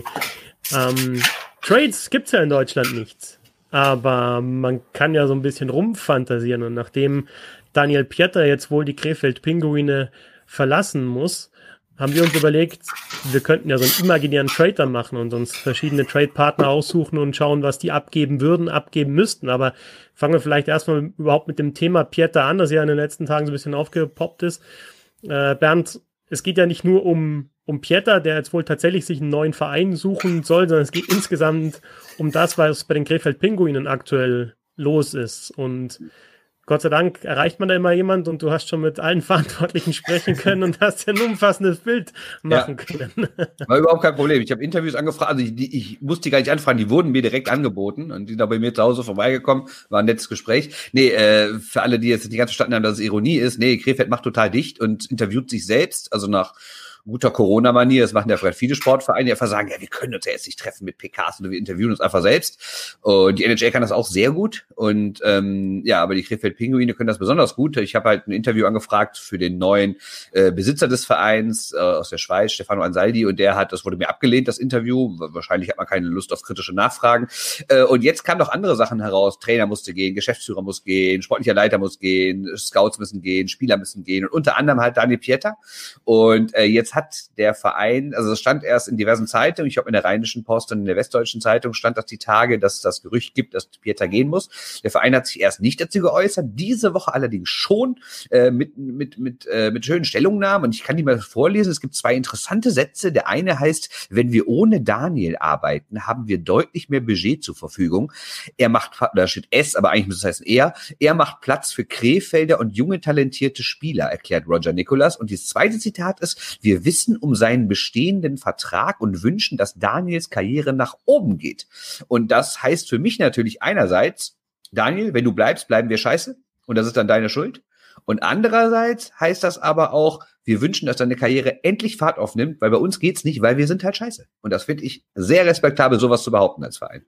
Ähm, Trades gibt's ja in Deutschland nicht, aber man kann ja so ein bisschen rumfantasieren, und nachdem Daniel Pieter jetzt wohl die Krefeld-Pinguine verlassen muss, haben wir uns überlegt, wir könnten ja so einen imaginären Trader machen und uns verschiedene Trade-Partner aussuchen und schauen, was die abgeben würden, abgeben müssten. Aber fangen wir vielleicht erstmal überhaupt mit dem Thema Pieter an, das ja in den letzten Tagen so ein bisschen aufgepoppt ist. Äh, Bernd, es geht ja nicht nur um, um Pieter, der jetzt wohl tatsächlich sich einen neuen Verein suchen soll, sondern es geht insgesamt um das, was bei den Krefeld-Pinguinen aktuell los ist. Und Gott sei Dank erreicht man da immer jemand, und du hast schon mit allen Verantwortlichen sprechen können und hast ein umfassendes Bild machen ja. können.
War überhaupt kein Problem. Ich habe Interviews angefragt, also ich, die, ich musste die gar nicht anfragen, die wurden mir direkt angeboten und die sind da bei mir zu Hause vorbeigekommen, war ein nettes Gespräch. Nee, äh, für alle, die jetzt nicht ganz verstanden haben, dass es Ironie ist, nee, Krefeld macht total dicht und interviewt sich selbst, also nach guter Corona-Manier, das machen ja vielleicht viele Sportvereine, die einfach sagen, ja, wir können uns ja jetzt nicht treffen mit P Ks oder wir interviewen uns einfach selbst. Und die N H L kann das auch sehr gut und ähm, ja, aber die Krefeld-Pinguine können das besonders gut. Ich habe halt ein Interview angefragt für den neuen äh, Besitzer des Vereins äh, aus der Schweiz, Stefano Ansaldi, und der hat, das wurde mir abgelehnt, das Interview. Wahrscheinlich hat man keine Lust auf kritische Nachfragen. Äh, und jetzt kamen noch andere Sachen heraus. Trainer musste gehen, Geschäftsführer muss gehen, sportlicher Leiter muss gehen, Scouts müssen gehen, Spieler müssen gehen und unter anderem halt Daniel Pieter. Und äh, jetzt hat der Verein, also es stand erst in diversen Zeitungen, ich glaube in der Rheinischen Post und in der Westdeutschen Zeitung stand das die Tage, dass es das Gerücht gibt, dass Pieter gehen muss. Der Verein hat sich erst nicht dazu geäußert, diese Woche allerdings schon äh, mit mit mit äh, mit schönen Stellungnahmen, und ich kann die mal vorlesen. Es gibt zwei interessante Sätze. Der eine heißt: Wenn wir ohne Daniel arbeiten, haben wir deutlich mehr Budget zur Verfügung. Er macht, da steht es, aber eigentlich muss es heißen er, er macht Platz für Krefelder und junge talentierte Spieler, erklärt Roger Nicolas. Und das zweite Zitat ist: Wir wissen um seinen bestehenden Vertrag und wünschen, dass Daniels Karriere nach oben geht. Und das heißt für mich natürlich einerseits, Daniel, wenn du bleibst, bleiben wir scheiße und das ist dann deine Schuld. Und andererseits heißt das aber auch, wir wünschen, dass deine Karriere endlich Fahrt aufnimmt, weil bei uns geht's nicht, weil wir sind halt scheiße. Und das finde ich sehr respektabel, sowas zu behaupten als Verein.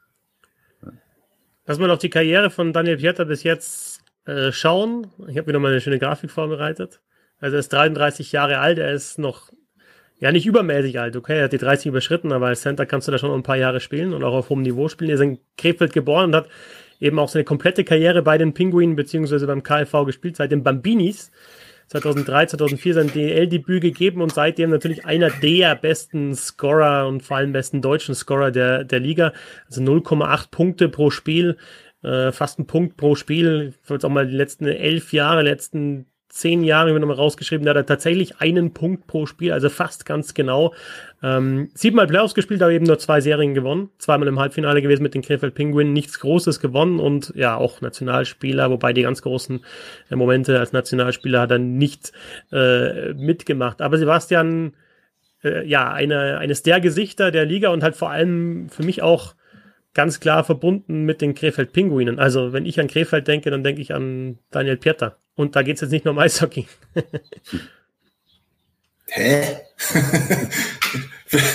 Lass mal auf die Karriere von Daniel Pieter bis jetzt äh, schauen. Ich habe mir nochmal eine schöne Grafik vorbereitet. Also er ist dreiunddreißig Jahre alt, er ist noch, ja, nicht übermäßig alt, okay, er hat die dreißig überschritten, aber als Center kannst du da schon noch ein paar Jahre spielen und auch auf hohem Niveau spielen. Er ist in Krefeld geboren und hat eben auch seine komplette Karriere bei den Pinguinen beziehungsweise beim K F V gespielt, seit den Bambinis. zweitausenddrei, zweitausendvier sein D E L-Debüt gegeben und seitdem natürlich einer der besten Scorer und vor allem besten deutschen Scorer der, der Liga. Also null Komma acht Punkte pro Spiel, äh, fast ein Punkt pro Spiel. Ich wollte jetzt auch mal die letzten elf Jahre, letzten zehn Jahre, wir nochmal rausgeschrieben, da hat er tatsächlich einen Punkt pro Spiel, also fast ganz genau. Ähm, siebenmal Playoffs gespielt, aber eben nur zwei Serien gewonnen. Zweimal im Halbfinale gewesen mit den Krefeld Pinguinen, nichts Großes gewonnen und ja, auch Nationalspieler, wobei die ganz großen äh, Momente als Nationalspieler hat er nicht äh, mitgemacht. Aber Sebastian, äh, ja, eine, eines der Gesichter der Liga und halt vor allem für mich auch ganz klar verbunden mit den Krefeld Pinguinen. Also wenn ich an Krefeld denke, dann denke ich an Daniel Pieter. Und da geht es jetzt nicht nur um Eishockey.
Hä?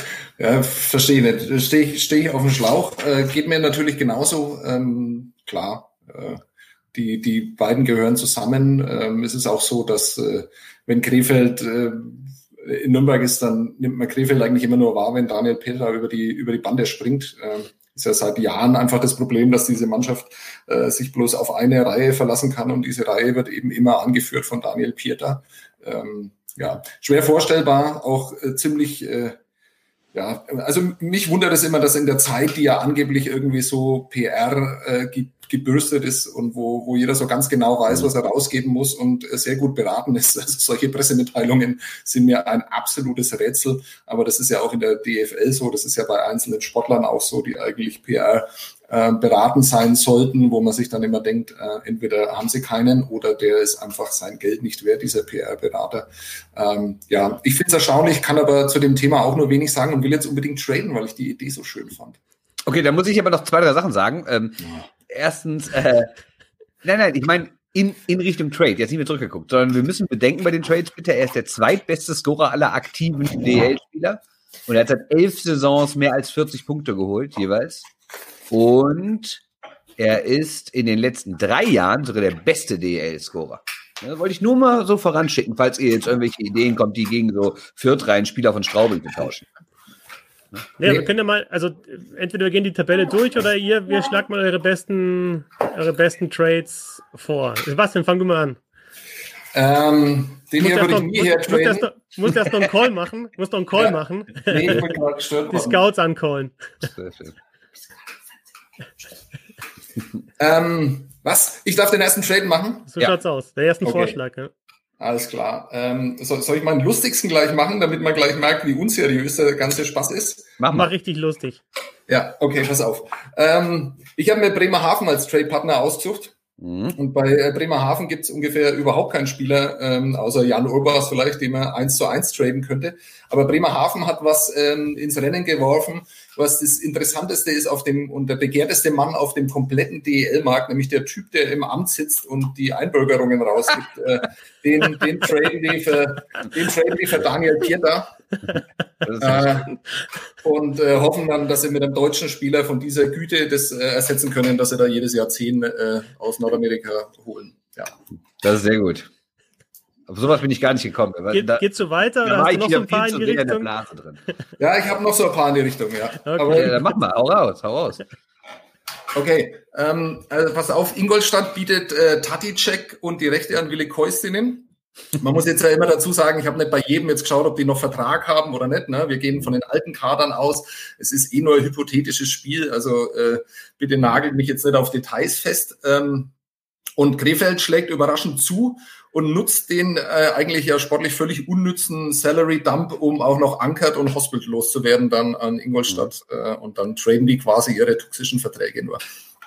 Ja, verstehe nicht. Stehe ich, steh ich auf dem Schlauch. Äh, geht mir natürlich genauso. Ähm, klar, äh, die, die beiden gehören zusammen. Ähm, es ist auch so, dass äh, wenn Krefeld äh, in Nürnberg ist, dann nimmt man Krefeld eigentlich immer nur wahr, wenn Daniel Peter über die, über die Bande springt. Ähm, ist ja seit Jahren einfach das Problem, dass diese Mannschaft äh, sich bloß auf eine Reihe verlassen kann und diese Reihe wird eben immer angeführt von Daniel Pieter. Ähm, ja, schwer vorstellbar, auch äh, ziemlich, äh, ja, also mich wundert es immer, dass in der Zeit, die ja angeblich irgendwie so P R äh, ge- gebürstet ist und wo, wo jeder so ganz genau weiß, was er rausgeben muss und äh, sehr gut beraten ist. Also solche Pressemitteilungen sind mir ein absolutes Rätsel, aber das ist ja auch in der D F L so, das ist ja bei einzelnen Sportlern auch so, die eigentlich P R äh, beraten sein sollten, wo man sich dann immer denkt, äh, entweder haben sie keinen oder der ist einfach sein Geld nicht wert, dieser P R-Berater. Ähm, ja, ich finde es erstaunlich, kann aber zu dem Thema auch nur wenig sagen und will jetzt unbedingt traden, weil ich die Idee so schön fand.
Okay, da muss ich aber noch zwei, drei Sachen sagen. Ähm, ja. Erstens, äh, nein, nein, ich meine in, in Richtung Trade, jetzt nicht mehr zurückgeguckt, sondern wir müssen bedenken bei den Trades bitte, er ist der zweitbeste Scorer aller aktiven D L Spieler und er hat seit elf Saisons mehr als vierzig Punkte geholt jeweils und er ist in den letzten drei Jahren sogar der beste D L Scorer. Ja, wollte ich nur mal so voranschicken, falls ihr jetzt irgendwelche Ideen kommt, die gegen so Viertreihen Spieler von Straubing zu tauschen.
Ja, nee. Wir können ja mal, also entweder wir gehen die Tabelle durch oder ihr, wir schlagt mal eure besten, eure besten Trades vor. Sebastian, fang du mal an.
Ähm, den hier würde ich nie her traden.
Du musst erst noch einen Call machen. Du musst noch einen Call ja. machen.
Nee, ich bin gerade gestört
worden. Die Scouts ancallen.
Sehr schön.
ähm, was? Ich darf den ersten Trade machen?
So ja. schaut's aus. Der erste okay. Vorschlag, ja.
Alles klar. Ähm, soll, soll ich meinen lustigsten gleich machen, damit man gleich merkt, wie unseriös der ganze Spaß ist?
Mach mal richtig lustig.
Ja, okay, pass auf. Ähm, ich habe mir Bremerhaven als Trade-Partner ausgesucht. Mhm. Und bei äh, Bremerhaven gibt es ungefähr überhaupt keinen Spieler, ähm, außer Jan Urbas vielleicht, den man eins zu eins traden könnte. Aber Bremerhaven hat was ähm, ins Rennen geworfen, was das Interessanteste ist auf dem und der begehrteste Mann auf dem kompletten D E L-Markt, nämlich der Typ, der im Amt sitzt und die Einbürgerungen rausgibt. äh, den, den traden die für, den traden die für Daniel Pieter. äh, und äh, hoffen dann, dass sie mit einem deutschen Spieler von dieser Güte das äh, ersetzen können, dass sie da jedes Jahr zehn äh, aus Nordamerika holen. Ja.
Das ist sehr gut. Auf sowas bin ich gar nicht gekommen.
Geht,
da,
geht's so weiter? Da oder hast du noch so ein paar in die Richtung? In der
Blase drin.
Ja, ich habe noch so ein paar in die Richtung, ja.
Okay.
Aber,
ja, dann mach mal, hau raus, hau raus.
Okay, ähm, also pass auf, Ingolstadt bietet äh, Taticek und die Rechte an Willi Koistinen. Man muss jetzt ja immer dazu sagen, ich habe nicht bei jedem jetzt geschaut, ob die noch Vertrag haben oder nicht. Ne? Wir gehen von den alten Kadern aus. Es ist eh nur ein hypothetisches Spiel, also äh, bitte nagelt mich jetzt nicht auf Details fest. Ähm, und Krefeld schlägt überraschend zu und nutzt den äh, eigentlich ja sportlich völlig unnützen Salary-Dump, um auch noch Ankert und Hospital loszuwerden dann an Ingolstadt. Mhm. Äh, und dann traden die quasi ihre toxischen Verträge nur.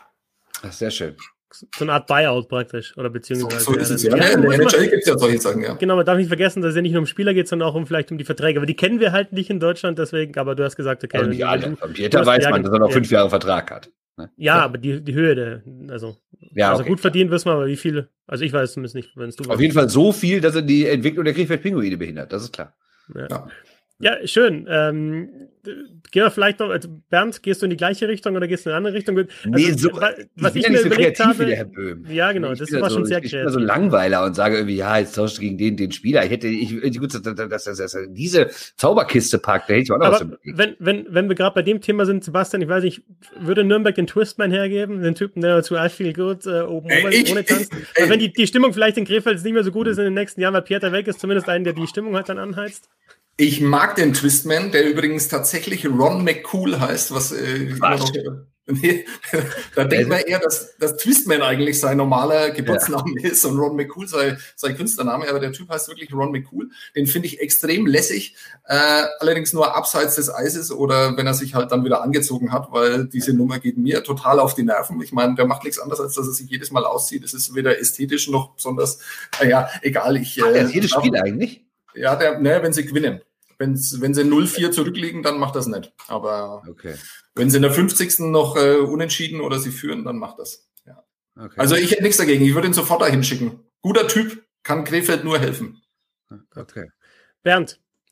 Das ist sehr schön.
So eine Art Buyout praktisch, oder beziehungsweise.
So, so ist es ja. ja in der N H L gibt es ja solche Sachen, ja.
Genau, man darf nicht vergessen, dass es ja nicht nur um Spieler geht, sondern auch um vielleicht um die Verträge. Aber die kennen wir halt nicht in Deutschland, deswegen, aber du hast gesagt, okay.
Also nicht alle. Pieter weiß man, dass er noch fünf Jahre Vertrag hat.
Ne? Ja, ja, aber die, die Höhe der, also,
ja,
also
okay.
gut verdienen wissen wir, aber wie viel, also ich weiß zumindest nicht, wenn es du
Auf weißt. jeden Fall so viel, dass er die Entwicklung der Krefeld-Pinguine behindert, das ist klar.
Ja. Ja. Ja, schön. Ähm, gehen wir vielleicht noch, also Bernd, gehst du in die gleiche Richtung oder gehst du in eine andere Richtung? Also,
nee, so,
was
ich,
ich mir
nicht so
überlegt
kreativ
habe,
wie der Herr Böhm.
Ja, genau,
ich
das war
so,
schon sehr
ich,
kreativ.
Ich bin so Langweiler und sage irgendwie, ja, jetzt tauscht gegen den, den Spieler. Ich hätte, ich, gut, dass, dass, dass, dass diese Zauberkiste packt, da hätte ich auch noch
Aber
was im
wenn, wenn, wenn wir gerade bei dem Thema sind, Sebastian, ich weiß nicht, würde Nürnberg den Twistman hergeben, den Typen, der zu I Feel Good äh, oben ey, ich, ohne tanzt? Ich, weil wenn die, die Stimmung vielleicht in Krefeld nicht mehr so gut ist in den nächsten Jahren, weil Pieter weg ist, zumindest einen, der die Stimmung halt dann anheizt?
Ich mag den Twistman, der übrigens tatsächlich Ron McCool heißt, was äh, immer noch, nee, da denkt man eher, dass, dass Twistman eigentlich sein normaler Geburtsname ja. ist und Ron McCool sei, sei Künstlername, aber der Typ heißt wirklich Ron McCool. Den finde ich extrem lässig, äh, allerdings nur abseits des Eises oder wenn er sich halt dann wieder angezogen hat, weil diese Nummer geht mir total auf die Nerven. Ich meine, der macht nichts anderes, als dass er sich jedes Mal auszieht. Es ist weder ästhetisch noch besonders, naja, egal. Ich,
äh, Ach, jedes Spiel eigentlich?
Ja, der, ne, wenn sie gewinnen. Wenn's, wenn sie null vier zurückliegen, dann macht das nicht. Aber
okay.
wenn sie in der fünfzigsten noch äh, unentschieden oder sie führen, dann macht das. Ja. Okay. Also ich hätte nichts dagegen. Ich würde ihn sofort dahin schicken. Guter Typ, kann Krefeld nur helfen.
Okay.
Bernd,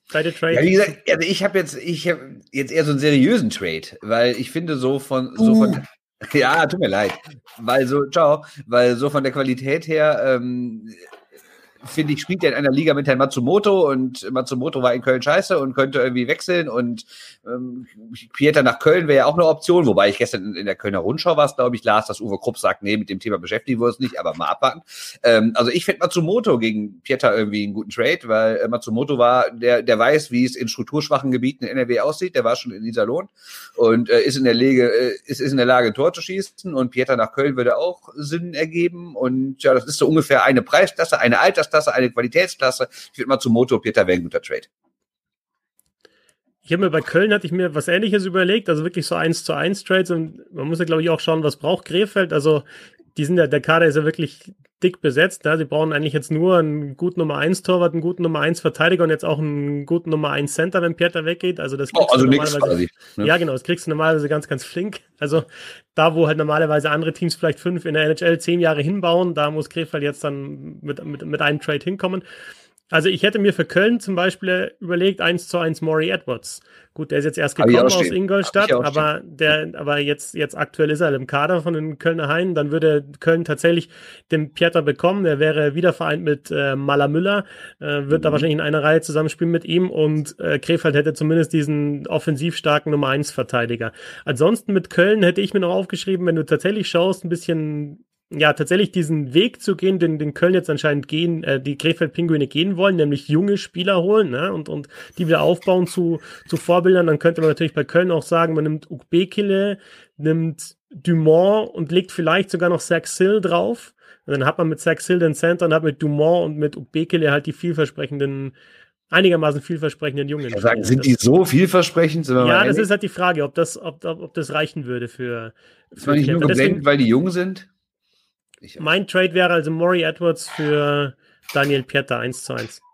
Beide Trade.
Ja, wie gesagt, also ich habe jetzt, ich habe jetzt eher so einen seriösen Trade, weil ich finde so von, so von, uh. ja, tut mir leid, weil so, ciao, weil so von der Qualität her, ähm, finde ich, spielt er in einer Liga mit Herrn Matsumoto und Matsumoto war in Köln scheiße und könnte irgendwie wechseln und ähm, Pieter nach Köln wäre ja auch eine Option, wobei ich gestern in der Kölner Rundschau war es, glaube ich, las, dass Uwe Krupp sagt, nee, mit dem Thema beschäftigen wir uns nicht, aber mal abwarten. Ähm, also ich finde Matsumoto gegen Pieter irgendwie einen guten Trade, weil äh, Matsumoto war, der der weiß, wie es in strukturschwachen Gebieten in N R W aussieht, der war schon in Iserlohn und äh, ist in der Lage, äh, ist, ist in der Lage, ein Tor zu schießen und Pieter nach Köln würde auch Sinn ergeben und ja, das ist so ungefähr eine Preisklasse, eine Altersklasse, eine Qualitätsklasse. Ich würde mal zu Moto Pieter wäre ein guter Trade.
Ich habe mir bei Köln, hatte ich mir was Ähnliches überlegt, also wirklich so eins zu eins Trades und man muss ja, glaube ich, auch schauen, was braucht Krefeld. Also die sind ja, der Kader ist ja wirklich dick besetzt. Ja? Sie brauchen eigentlich jetzt nur einen guten Nummer eins Torwart, einen guten Nummer eins Verteidiger und jetzt auch einen guten Nummer eins Center, wenn Pieter weggeht. Also das
oh, also nix quasi. Ne?
Ja, genau, das kriegst du normalerweise ganz, ganz flink. Also da, wo halt normalerweise andere Teams vielleicht fünf in der N H L zehn Jahre hinbauen, da muss Krefeld jetzt dann mit, mit, mit einem Trade hinkommen. Also ich hätte mir für Köln zum Beispiel überlegt, eins zu eins Maury Edwards. Gut, der ist jetzt erst gekommen aus Ingolstadt, aber der, aber jetzt, jetzt aktuell ist er im Kader von den Kölner Haien. Dann würde Köln tatsächlich den Pieter bekommen. Der wäre wieder vereint mit äh, Maler Müller, äh, wird mhm. da wahrscheinlich in einer Reihe zusammenspielen mit ihm und äh, Krefeld hätte zumindest diesen offensiv starken Nummer eins Verteidiger. Ansonsten mit Köln hätte ich mir noch aufgeschrieben, wenn du tatsächlich schaust, ein bisschen ja, tatsächlich diesen Weg zu gehen, den, den Köln jetzt anscheinend gehen, äh, die Krefeld-Pinguine gehen wollen, nämlich junge Spieler holen, ne, und, und die wieder aufbauen zu, zu Vorbildern, dann könnte man natürlich bei Köln auch sagen, man nimmt Ukbekele, nimmt Dumont und legt vielleicht sogar noch Zach Sill drauf. Und dann hat man mit Zach Sill den Center und hat mit Dumont und mit Ukbekele halt die vielversprechenden einigermaßen vielversprechenden Jungen.
Ich sagen, sind die so vielversprechend? Sind wir
ja,
mal
das ist halt die Frage, ob das, ob, ob, ob das reichen würde für, für
ist man nicht nur geblendet, Deswegen, weil die jung sind?
Ich mein Trade wäre also Maury Edwards für Daniel Pieter eins zu eins.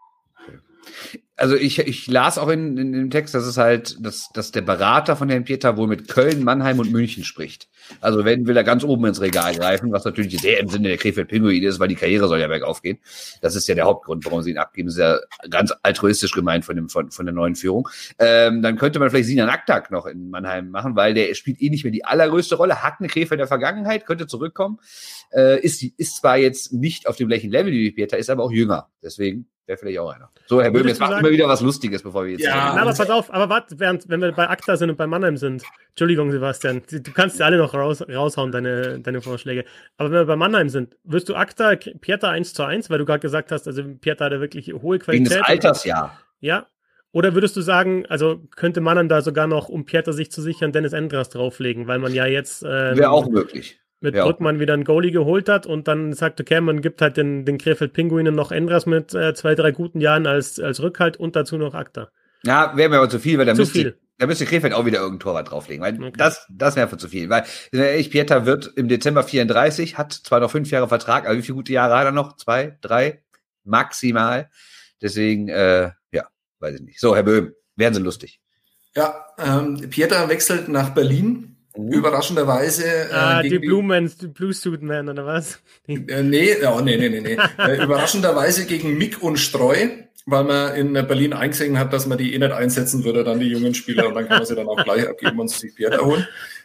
Also ich, ich las auch in, in dem Text, dass es halt, dass, dass der Berater von Herrn Pieter wohl mit Köln, Mannheim und München spricht. Also wenn will er ganz oben ins Regal greifen, was natürlich sehr im Sinne der Krefeld-Pinguine ist, weil die Karriere soll ja bergauf gehen. Das ist ja der Hauptgrund, warum sie ihn abgeben. Das ist ja ganz altruistisch gemeint von dem von, von der neuen Führung. Ähm, dann könnte man vielleicht Sinan Aktak noch in Mannheim machen, weil der spielt eh nicht mehr die allergrößte Rolle, hat eine Krefeld der Vergangenheit, könnte zurückkommen. Äh, ist, ist zwar jetzt nicht auf dem gleichen Level wie Pieter, ist aber auch jünger. Deswegen wäre vielleicht auch einer. So, Herr Böhm, jetzt macht immer wieder was Lustiges, bevor wir jetzt...
Ja, na, aber pass auf, aber warte, während, wenn wir bei Akta sind und bei Mannheim sind, Entschuldigung, Sebastian, du kannst ja alle noch raus, raushauen, deine, deine Vorschläge, aber wenn wir bei Mannheim sind, wirst du Akta, Pieter eins zu eins, weil du gerade gesagt hast, also Pieter hat ja wirklich hohe Qualität.
Wegen des Alters, ja.
Ja, oder würdest du sagen, also könnte Mannheim da sogar noch, um Pieter sich zu sichern, Dennis Endras drauflegen, weil man ja jetzt... Ähm,
wäre auch möglich.
Mit
ja,
Brückmann wieder einen Goalie geholt hat und dann sagt, okay, man gibt halt den, den Krefeld-Pinguinen noch Endras mit äh, zwei, drei guten Jahren als, als Rückhalt und dazu noch Akta.
Ja, wäre mir aber zu viel, weil da
zu
müsste,
viel.
da müsste Krefeld auch wieder irgendein Torwart drauflegen, weil
okay.
das, das wäre für zu viel, weil, ich, Pieter wird im Dezember vierunddreißig, hat zwar noch fünf Jahre Vertrag, aber wie viele gute Jahre hat er noch? Zwei, drei? Maximal. Deswegen, äh, ja, weiß ich nicht. So, Herr Böhm, werden Sie lustig.
Ja, ähm, Pieter wechselt nach Berlin. Mhm. Überraschenderweise. Äh,
ah, die Blue Man, die Blue Suit Man, oder was?
Äh, nee, oh, nee, nee, nee, nee. äh, überraschenderweise gegen Mick und Streu, weil man in Berlin eingesehen hat, dass man die eh nicht einsetzen würde, dann die jungen Spieler, und dann kann man sie dann auch gleich abgeben und sich Pieter holen.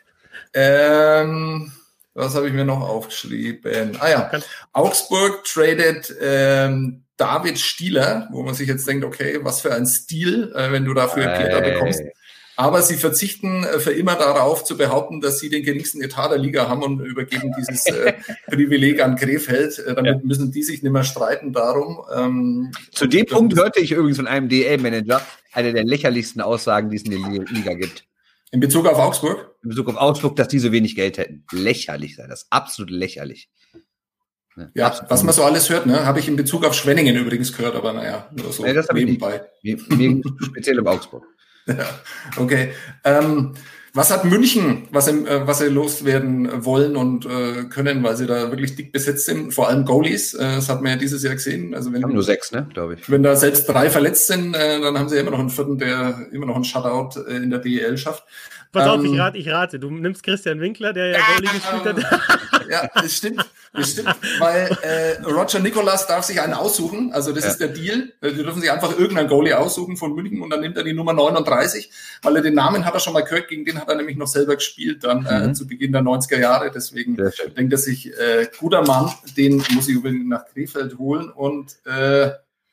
Ähm, was habe ich mir noch aufgeschrieben? Ah ja, Augsburg tradet ähm, David Stieler, wo man sich jetzt denkt, okay, was für ein Stil, äh, wenn du dafür hey. Pieter bekommst. Aber sie verzichten für immer darauf zu behaupten, dass sie den geringsten Etat der Liga haben und übergeben dieses äh, Privileg an Krefeld. Äh, damit ja. müssen die sich nicht mehr streiten darum. Ähm,
Zu dem Punkt hörte ich übrigens von einem D L-Manager eine der lächerlichsten Aussagen, die es in der Liga gibt.
In Bezug auf Augsburg?
In Bezug auf Augsburg, dass die so wenig Geld hätten. Lächerlich sei das. Absolut lächerlich.
Ja, ja absolut. Was man so alles hört, ne, habe ich in Bezug auf Schwenningen übrigens gehört, aber naja, nur so
nee, das
nebenbei.
Wegen speziell um Augsburg.
Ja, okay. Ähm, was hat München, was sie, äh, was sie loswerden wollen und äh, können, weil sie da wirklich dick besetzt sind, vor allem Goalies, äh, das hat man ja dieses Jahr gesehen. Also wenn
haben nur sechs, ne, glaube ich.
Wenn da selbst drei verletzt sind, äh, dann haben sie immer noch einen vierten, der immer noch einen Shutout äh, in der D E L schafft.
Pass auf,
ähm,
ich rate, ich rate. Du nimmst Christian Winkler, der ja Goalie gespielt hat.
Ja, das stimmt. Das stimmt, weil äh, Roger Nicolas darf sich einen aussuchen. Also das ja. ist der Deal. Die dürfen sich einfach irgendeinen Goalie aussuchen von München und dann nimmt er die Nummer neununddreißig, weil er den Namen hat er schon mal gehört, gegen den hat er nämlich noch selber gespielt, dann mhm. äh, zu Beginn der neunziger Jahre. Deswegen denkt er sich, äh, guter Mann, den muss ich unbedingt nach Krefeld holen. Und äh,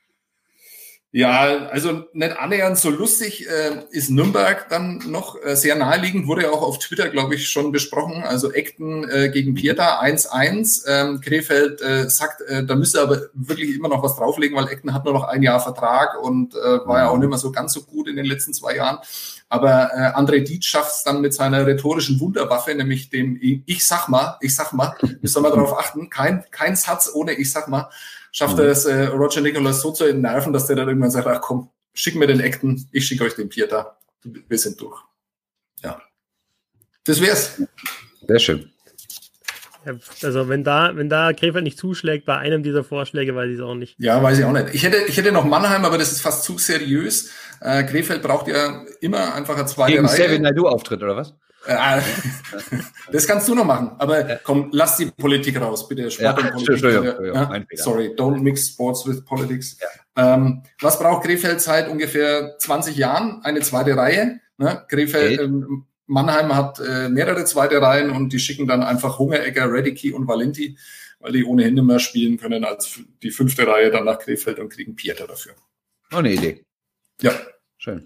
ja, also nicht annähernd so lustig äh, ist Nürnberg dann noch äh, sehr naheliegend, wurde ja auch auf Twitter, glaube ich, schon besprochen. Also Acton äh, gegen Pieter eins eins. Ähm, Krefeld äh, sagt, äh, da müsste aber wirklich immer noch was drauflegen, weil Acton hat nur noch ein Jahr Vertrag und äh, war ja auch nicht mehr so ganz so gut in den letzten zwei Jahren. Aber äh, André Dietz schafft es dann mit seiner rhetorischen Wunderwaffe, nämlich dem Ich sag mal, ich sag mal, müssen wir darauf achten, kein, kein Satz ohne Ich sag mal, schafft er es, äh, Roger Nicolas so zu entnerven, dass der dann irgendwann sagt, ach komm, schick mir den Acton, ich schicke euch den Pieter, wir sind durch. Ja, das wär's.
Sehr schön.
Ja, also wenn da, wenn da Krefeld nicht zuschlägt bei einem dieser Vorschläge, weiß ich es auch nicht.
Ja, weiß ich auch nicht. Ich hätte, ich hätte noch Mannheim, aber das ist fast zu seriös. Äh, Krefeld braucht ja immer einfach eine zweite
Gegen
Reihe.
Gegen Seven Naidu Auftritt, oder was?
Das kannst du noch machen, aber komm, lass die Politik raus, bitte. Sport
ja,
und Politik.
Ja,
ja, sorry, don't mix sports with politics. Ja. Ähm, was braucht Krefeld seit ungefähr zwanzig Jahren? Eine zweite Reihe. Ne? Krefeld,
okay.
ähm, Mannheim hat äh, mehrere zweite Reihen und die schicken dann einfach Hungeregger, Redicki und Valenti, weil die ohnehin nicht mehr spielen können als die fünfte Reihe dann nach Krefeld und kriegen Pieter dafür.
Oh, eine Idee.
Ja.
Schön.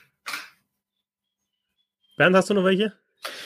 Bernd, hast du noch welche?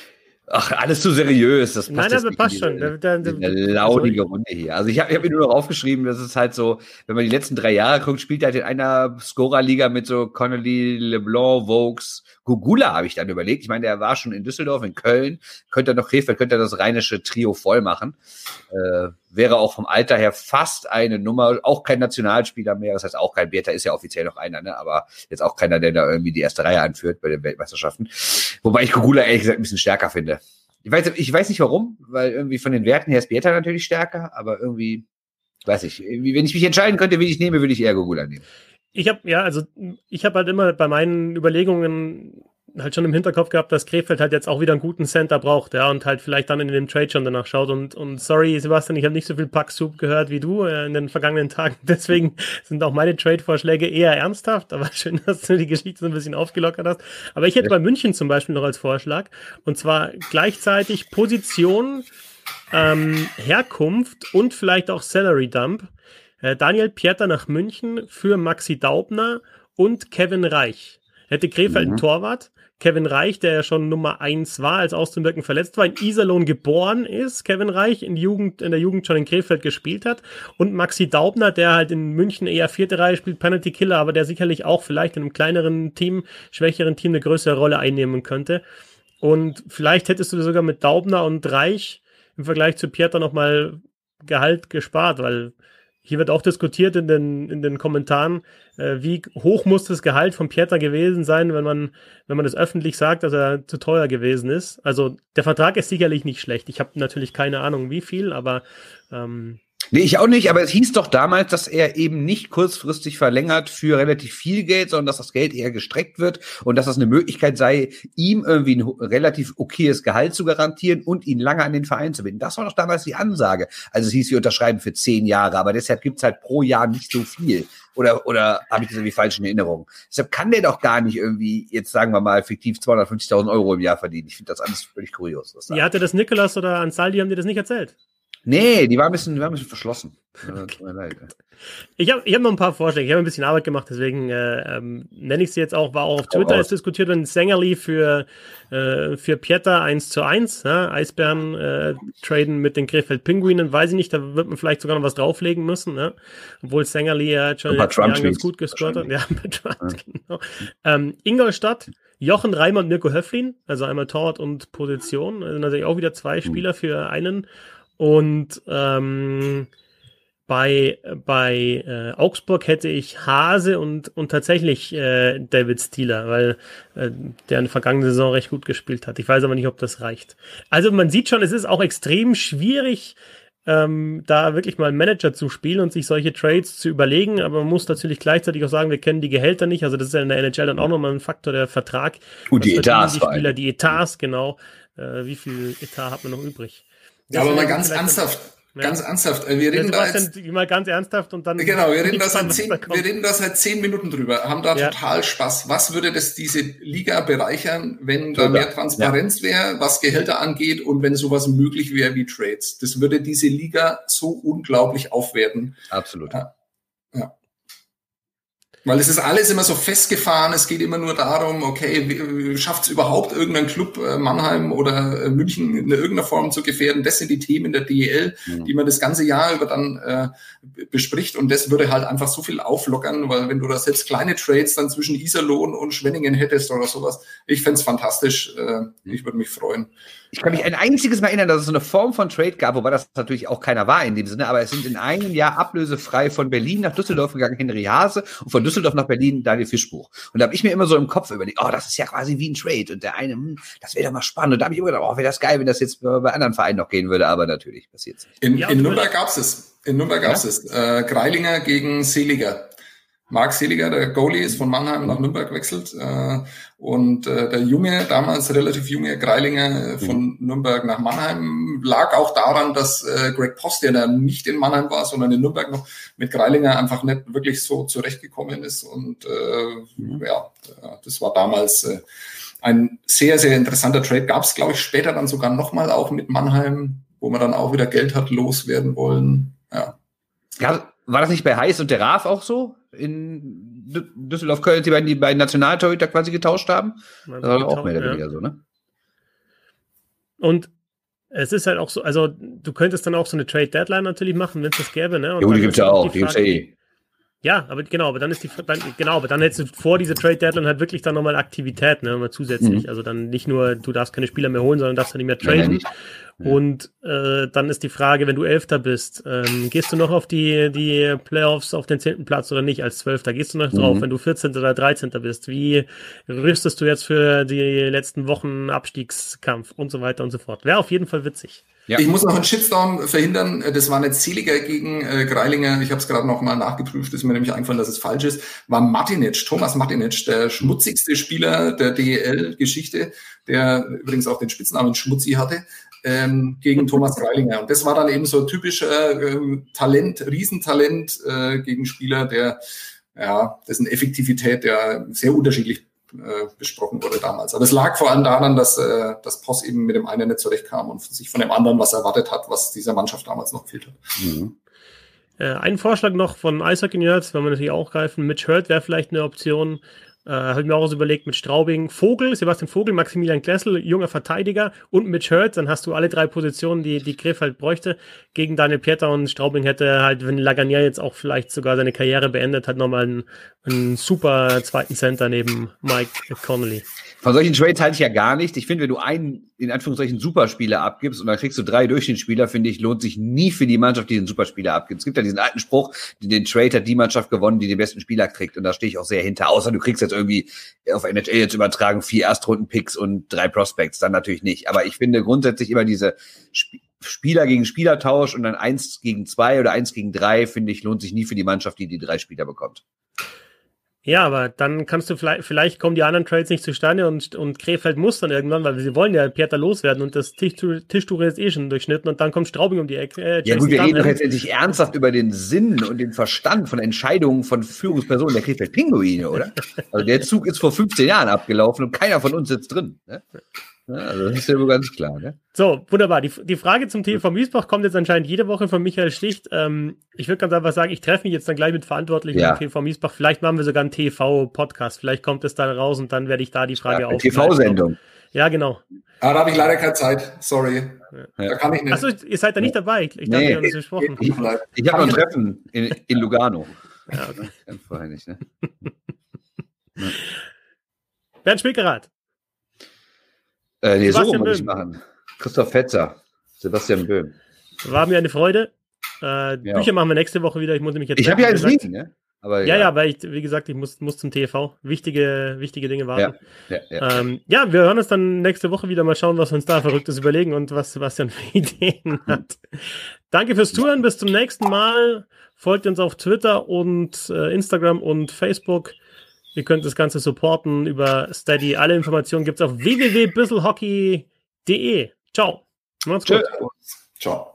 Ach, alles zu seriös. Das passt
Nein, aber passt
diese,
schon. Da, da,
eine launige Runde hier. Also ich habe hab mir nur noch aufgeschrieben, das ist halt so, wenn man die letzten drei Jahre guckt, spielt er halt in einer Scorer-Liga mit so Connolly, LeBlanc, Vokes, Gugula habe ich dann überlegt. Ich meine, der war schon in Düsseldorf, in Köln. Könnte er noch Krefeld, könnte er das rheinische Trio voll machen. Äh, wäre auch vom Alter her fast eine Nummer. Auch kein Nationalspieler mehr. Das heißt auch kein Bierter, ist ja offiziell noch einer, ne? Aber jetzt auch keiner, der da irgendwie die erste Reihe anführt bei den Weltmeisterschaften. Wobei ich Gugula ehrlich gesagt ein bisschen stärker finde. Ich weiß, ich weiß nicht warum, weil irgendwie von den Werten her ist Bierter natürlich stärker, aber irgendwie, weiß ich, irgendwie, wenn ich mich entscheiden könnte, wen ich nehme, würde ich eher Gugula nehmen.
Ich habe, ja, also ich habe halt immer bei meinen Überlegungen halt schon im Hinterkopf gehabt, dass Krefeld halt jetzt auch wieder einen guten Center braucht, ja, und halt vielleicht dann in dem Trade schon danach schaut und, und sorry, Sebastian, ich habe nicht so viel Puck-Soup gehört wie du äh, in den vergangenen Tagen, deswegen sind auch meine Trade-Vorschläge eher ernsthaft, aber schön, dass du die Geschichte so ein bisschen aufgelockert hast. Aber ich hätte ja. bei München zum Beispiel noch als Vorschlag, und zwar gleichzeitig Position, ähm, Herkunft und vielleicht auch Salary-Dump. Äh, Daniel Pieter nach München für Maxi Daubner und Kevin Reich. Hätte Krefeld mhm. einen Torwart, Kevin Reich, der ja schon Nummer eins war, als Austin Birken verletzt war, in Iserlohn geboren ist, Kevin Reich in, Jugend, in der Jugend schon in Krefeld gespielt hat, und Maxi Daubner, der halt in München eher vierte Reihe spielt, Penalty Killer, aber der sicherlich auch vielleicht in einem kleineren Team, schwächeren Team eine größere Rolle einnehmen könnte. Und vielleicht hättest du sogar mit Daubner und Reich im Vergleich zu Pieter nochmal Gehalt gespart, weil hier wird auch diskutiert in den, in den Kommentaren, äh, wie hoch muss das Gehalt von Pieter gewesen sein, wenn man, wenn man das öffentlich sagt, dass er zu teuer gewesen ist. Also der Vertrag ist sicherlich nicht schlecht. Ich habe natürlich keine Ahnung, wie viel, aber ähm,
nee, ich auch nicht, aber es hieß doch damals, dass er eben nicht kurzfristig verlängert für relativ viel Geld, sondern dass das Geld eher gestreckt wird und dass das eine Möglichkeit sei, ihm irgendwie ein relativ okayes Gehalt zu garantieren und ihn lange an den Verein zu binden. Das war doch damals die Ansage. Also es hieß, wir unterschreiben für zehn Jahre, aber deshalb gibt's halt pro Jahr nicht so viel. Oder, oder habe ich das irgendwie falsch in Erinnerung? Deshalb kann der doch gar nicht irgendwie, jetzt sagen wir mal, fiktiv zweihundertfünfzigtausend Euro im Jahr verdienen. Ich finde das alles völlig kurios. Was
ja, hatte das Nicolas oder Ansaldi, haben dir das nicht erzählt?
Nee, die war ein bisschen, die war ein bisschen verschlossen.
Okay. Ich habe ich hab noch ein paar Vorschläge. Ich habe ein bisschen Arbeit gemacht, deswegen äh, ähm, nenne ich sie jetzt auch. War auch auf Twitter jetzt diskutiert und Sängerli für, äh, für Pieter eins zu eins. Ja, Eisbären äh, traden mit den Krefeld Pinguinen. Weiß ich nicht, da wird man vielleicht sogar noch was drauflegen müssen. Ja? Obwohl Sängerli ja schon in den Jahren ganz gut gescored hat. Ja, mit Trump, ja. Genau. Ähm, Ingolstadt, Jochen Reimer und Mirko Höflin. Also einmal Torwart und Position. Also natürlich auch wieder zwei Spieler für einen. Und ähm, bei bei äh, Augsburg hätte ich Hase und und tatsächlich äh, David Stieler, weil äh, der in der vergangenen Saison recht gut gespielt hat. Ich weiß aber nicht, ob das reicht. Also man sieht schon, es ist auch extrem schwierig, ähm, da wirklich mal einen Manager zu spielen und sich solche Trades zu überlegen, aber man muss natürlich gleichzeitig auch sagen, wir kennen die Gehälter nicht, also das ist ja in der N H L dann auch nochmal ein Faktor, der Vertrag.
Und die Etats
die Spieler, die Etats, genau. Äh, wie viel Etat hat man noch übrig?
Ja, aber mal ganz ernsthaft, Ja. Ganz ernsthaft, wir reden ja, da jetzt,
mal ganz ernsthaft und dann.
Genau, wir reden da seit zehn, wir reden da seit zehn Minuten drüber, haben da ja. total Spaß. Was würde das diese Liga bereichern, wenn da mehr Transparenz ja. wäre, was Gehälter angeht und wenn sowas möglich wäre wie Trades? Das würde diese Liga so unglaublich aufwerten.
Absolut.
Ja. ja. Weil es ist alles immer so festgefahren, es geht immer nur darum, okay, schafft es überhaupt irgendein Club, äh, Mannheim oder äh, München in irgendeiner Form zu gefährden? Das sind die Themen der D E L, mhm. die man das ganze Jahr über dann äh, bespricht und das würde halt einfach so viel auflockern, weil wenn du da selbst kleine Trades dann zwischen Iserlohn und Schwenningen hättest oder sowas, ich fänd's fantastisch, äh, ich würde mich freuen.
Ich kann mich ein einziges Mal erinnern, dass es so eine Form von Trade gab, wobei das natürlich auch keiner war in dem Sinne, aber es sind in einem Jahr ablösefrei von Berlin nach Düsseldorf gegangen Henry Hase und von Düsseldorf nach Berlin Daniel Fischbuch. Und da habe ich mir immer so im Kopf überlegt, oh, das ist ja quasi wie ein Trade. Und der eine, hm, das wäre doch mal spannend. Und da habe ich immer gedacht, oh, wäre das geil, wenn das jetzt bei anderen Vereinen noch gehen würde, aber natürlich passiert es nicht.
In, in Nürnberg gab's es. In Nürnberg gab's ja? es. Äh, Greilinger gegen Seliger. Marc Seliger, der Goalie, ist von Mannheim nach Nürnberg gewechselt äh, und äh, der junge, damals relativ junge Greilinger äh, von mhm. Nürnberg nach Mannheim lag auch daran, dass äh, Greg Post, der dann nicht in Mannheim war, sondern in Nürnberg noch, mit Greilinger einfach nicht wirklich so zurechtgekommen ist und äh, mhm. ja, das war damals äh, ein sehr, sehr interessanter Trade. Gab es, glaube ich, später dann sogar nochmal auch mit Mannheim, wo man dann auch wieder Geld hat loswerden wollen. Ja.
Ja, war das nicht bei Heiß und der Raaf auch so? In Düsseldorf, Köln, die beiden, die beiden Nationaltorhüter quasi getauscht haben? Das war auch mehr oder weniger ja. so, ne?
Und es ist halt auch so, also du könntest dann auch so eine Trade-Deadline natürlich machen, wenn es das gäbe, ne? Und
jo, die gibt's ja auch, die gibt's ja eh.
Ja, aber genau, aber dann ist die, dann, genau, aber dann hättest du vor dieser Trade-Deadline halt wirklich dann nochmal Aktivität, ne, nochmal zusätzlich. Mhm. Also dann nicht nur, du darfst keine Spieler mehr holen, sondern darfst dann nicht mehr traden. Nein, nicht. Und äh, dann ist die Frage, wenn du Elfter bist, ähm, gehst du noch auf die die Playoffs auf den zehnten Platz oder nicht als Zwölfter? Gehst du noch drauf, mhm. wenn du vierzehnter oder dreizehnter bist? Wie rüstest du jetzt für die letzten Wochen Abstiegskampf und so weiter und so fort? Wäre auf jeden Fall witzig.
Ja. Ich muss noch einen Shitstorm verhindern. Das war nicht Seliger gegen äh, Greilinger. Ich habe es gerade noch mal nachgeprüft. Ist mir nämlich eingefallen, dass es falsch ist. War Martinic, Thomas Martinic, der schmutzigste Spieler der D E L-Geschichte, der übrigens auch den Spitznamen Schmutzi hatte, ähm, gegen Thomas Greilinger. Und das war dann eben so ein typischer ähm, Talent, Riesentalent äh, gegen Spieler, der ja dessen Effektivität ja sehr unterschiedlich besprochen wurde damals. Aber es lag vor allem daran, dass äh, das Post eben mit dem einen nicht zurechtkam und sich von dem anderen was erwartet hat, was dieser Mannschaft damals noch gefehlt hat.
Mhm. Äh, ein Vorschlag noch von Eishockey Nerds, wenn wir natürlich auch greifen, Mitch Hurt wäre vielleicht eine Option. Äh, habe ich mir auch so überlegt mit Straubing, Vogel, Sebastian Vogel, Maximilian Klessel, junger Verteidiger und Mitch Hurt, dann hast du alle drei Positionen, die die Krefeld bräuchte. Gegen Daniel Pieter und Straubing hätte halt, wenn Lagunier jetzt auch vielleicht sogar seine Karriere beendet hat, nochmal einen, einen super zweiten Center neben Mike Connolly.
Von solchen Trades halte ich ja gar nicht. Ich finde, wenn du einen, in Anführungszeichen, Superspieler abgibst und dann kriegst du drei Durchschnittsspieler, finde ich, lohnt sich nie für die Mannschaft, die den Superspieler abgibt. Es gibt ja diesen alten Spruch, den Trade hat die Mannschaft gewonnen, die den besten Spieler kriegt. Und da stehe ich auch sehr hinter. Außer du kriegst jetzt irgendwie auf N H L jetzt übertragen vier Erstrunden-Picks und drei Prospects. Dann natürlich nicht. Aber ich finde grundsätzlich immer diese Sp- Spieler gegen Spielertausch und dann eins gegen zwei oder eins gegen drei, finde ich, lohnt sich nie für die Mannschaft, die die drei Spieler bekommt.
Ja, aber dann kannst du vielleicht, vielleicht kommen die anderen Trades nicht zustande und, und Krefeld muss dann irgendwann, weil sie wollen ja Pieter loswerden und das Tischtuch, Tischtuch ist eh schon durchschnitten und dann kommt Straubing um die Ecke. Äh,
ja gut, wir reden doch jetzt endlich ernsthaft über den Sinn und den Verstand von Entscheidungen von Führungspersonen der Krefeld Pinguine, oder? Also der Zug ist vor fünfzehn Jahren abgelaufen und keiner von uns sitzt drin, ne? Ja, also das ist ja wohl ganz klar, ne?
So, wunderbar. Die, die Frage zum T V Miesbach kommt jetzt anscheinend jede Woche von Michael Sticht. Ähm, ich würde ganz einfach sagen, ich treffe mich jetzt dann gleich mit Verantwortlichen ja. im T V Miesbach. Vielleicht machen wir sogar einen T V-Podcast. Vielleicht kommt es da raus und dann werde ich da die Frage
ja,
auf.
T V-Sendung.
Ja, genau.
Ah, da habe ich leider keine Zeit. Sorry. Ja. Da kann ich nicht.
Achso, ihr seid da nicht dabei. Ich dachte,
nee,
wir haben das besprochen.
Ich, ich habe noch ein Treffen in, in Lugano.
Ja, okay.
Ganz vorher nicht, ne?
Bernd Spielkerath.
Äh, nee, so muss ich machen. Christoph Fetzer, Sebastian Böhm.
War mir eine Freude. Äh, ja. Bücher machen wir nächste Woche wieder. Ich muss nämlich jetzt.
Ich habe ja eins liegen, ne? Aber,
ja,
ja,
ja, weil ich, wie gesagt, ich muss, muss zum T V. Wichtige, wichtige Dinge warten.
Ja, ja, ja.
Ähm, ja, wir hören uns dann nächste Woche wieder mal schauen, was wir uns da Verrücktes überlegen und was Sebastian für Ideen hat. Danke fürs Zuhören, bis zum nächsten Mal. Folgt uns auf Twitter und äh, Instagram und Facebook. Ihr könnt das Ganze supporten über Steady. Alle Informationen gibt's auf w w w punkt bisselhockey punkt de. Ciao. Macht's gut.
Ciao.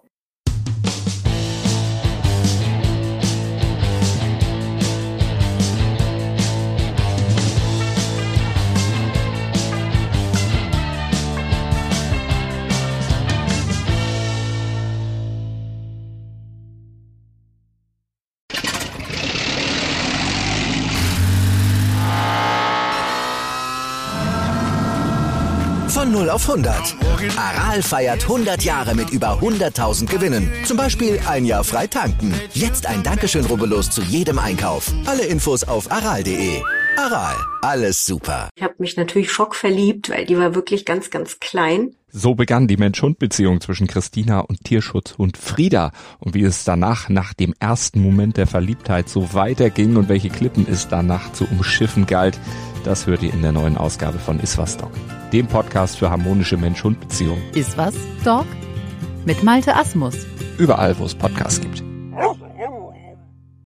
Von null auf hundert. Aral feiert hundert Jahre mit über hunderttausend Gewinnen. Zum Beispiel ein Jahr frei tanken. Jetzt ein Dankeschön, rubbellos zu jedem Einkauf. Alle Infos auf aral punkt de. Aral, alles super.
Ich habe mich natürlich schockverliebt, weil die war wirklich ganz, ganz klein.
So begann die Mensch-Hund-Beziehung zwischen Christina und Tierschutzhund Frieda. Und wie es danach, nach dem ersten Moment der Verliebtheit, so weiterging und welche Klippen es danach zu umschiffen galt, das hört ihr in der neuen Ausgabe von Iswas Dog, dem Podcast für harmonische Mensch-Hund-Beziehungen.
Iswas Dog? Mit Malte Asmus.
Überall, wo es Podcasts gibt.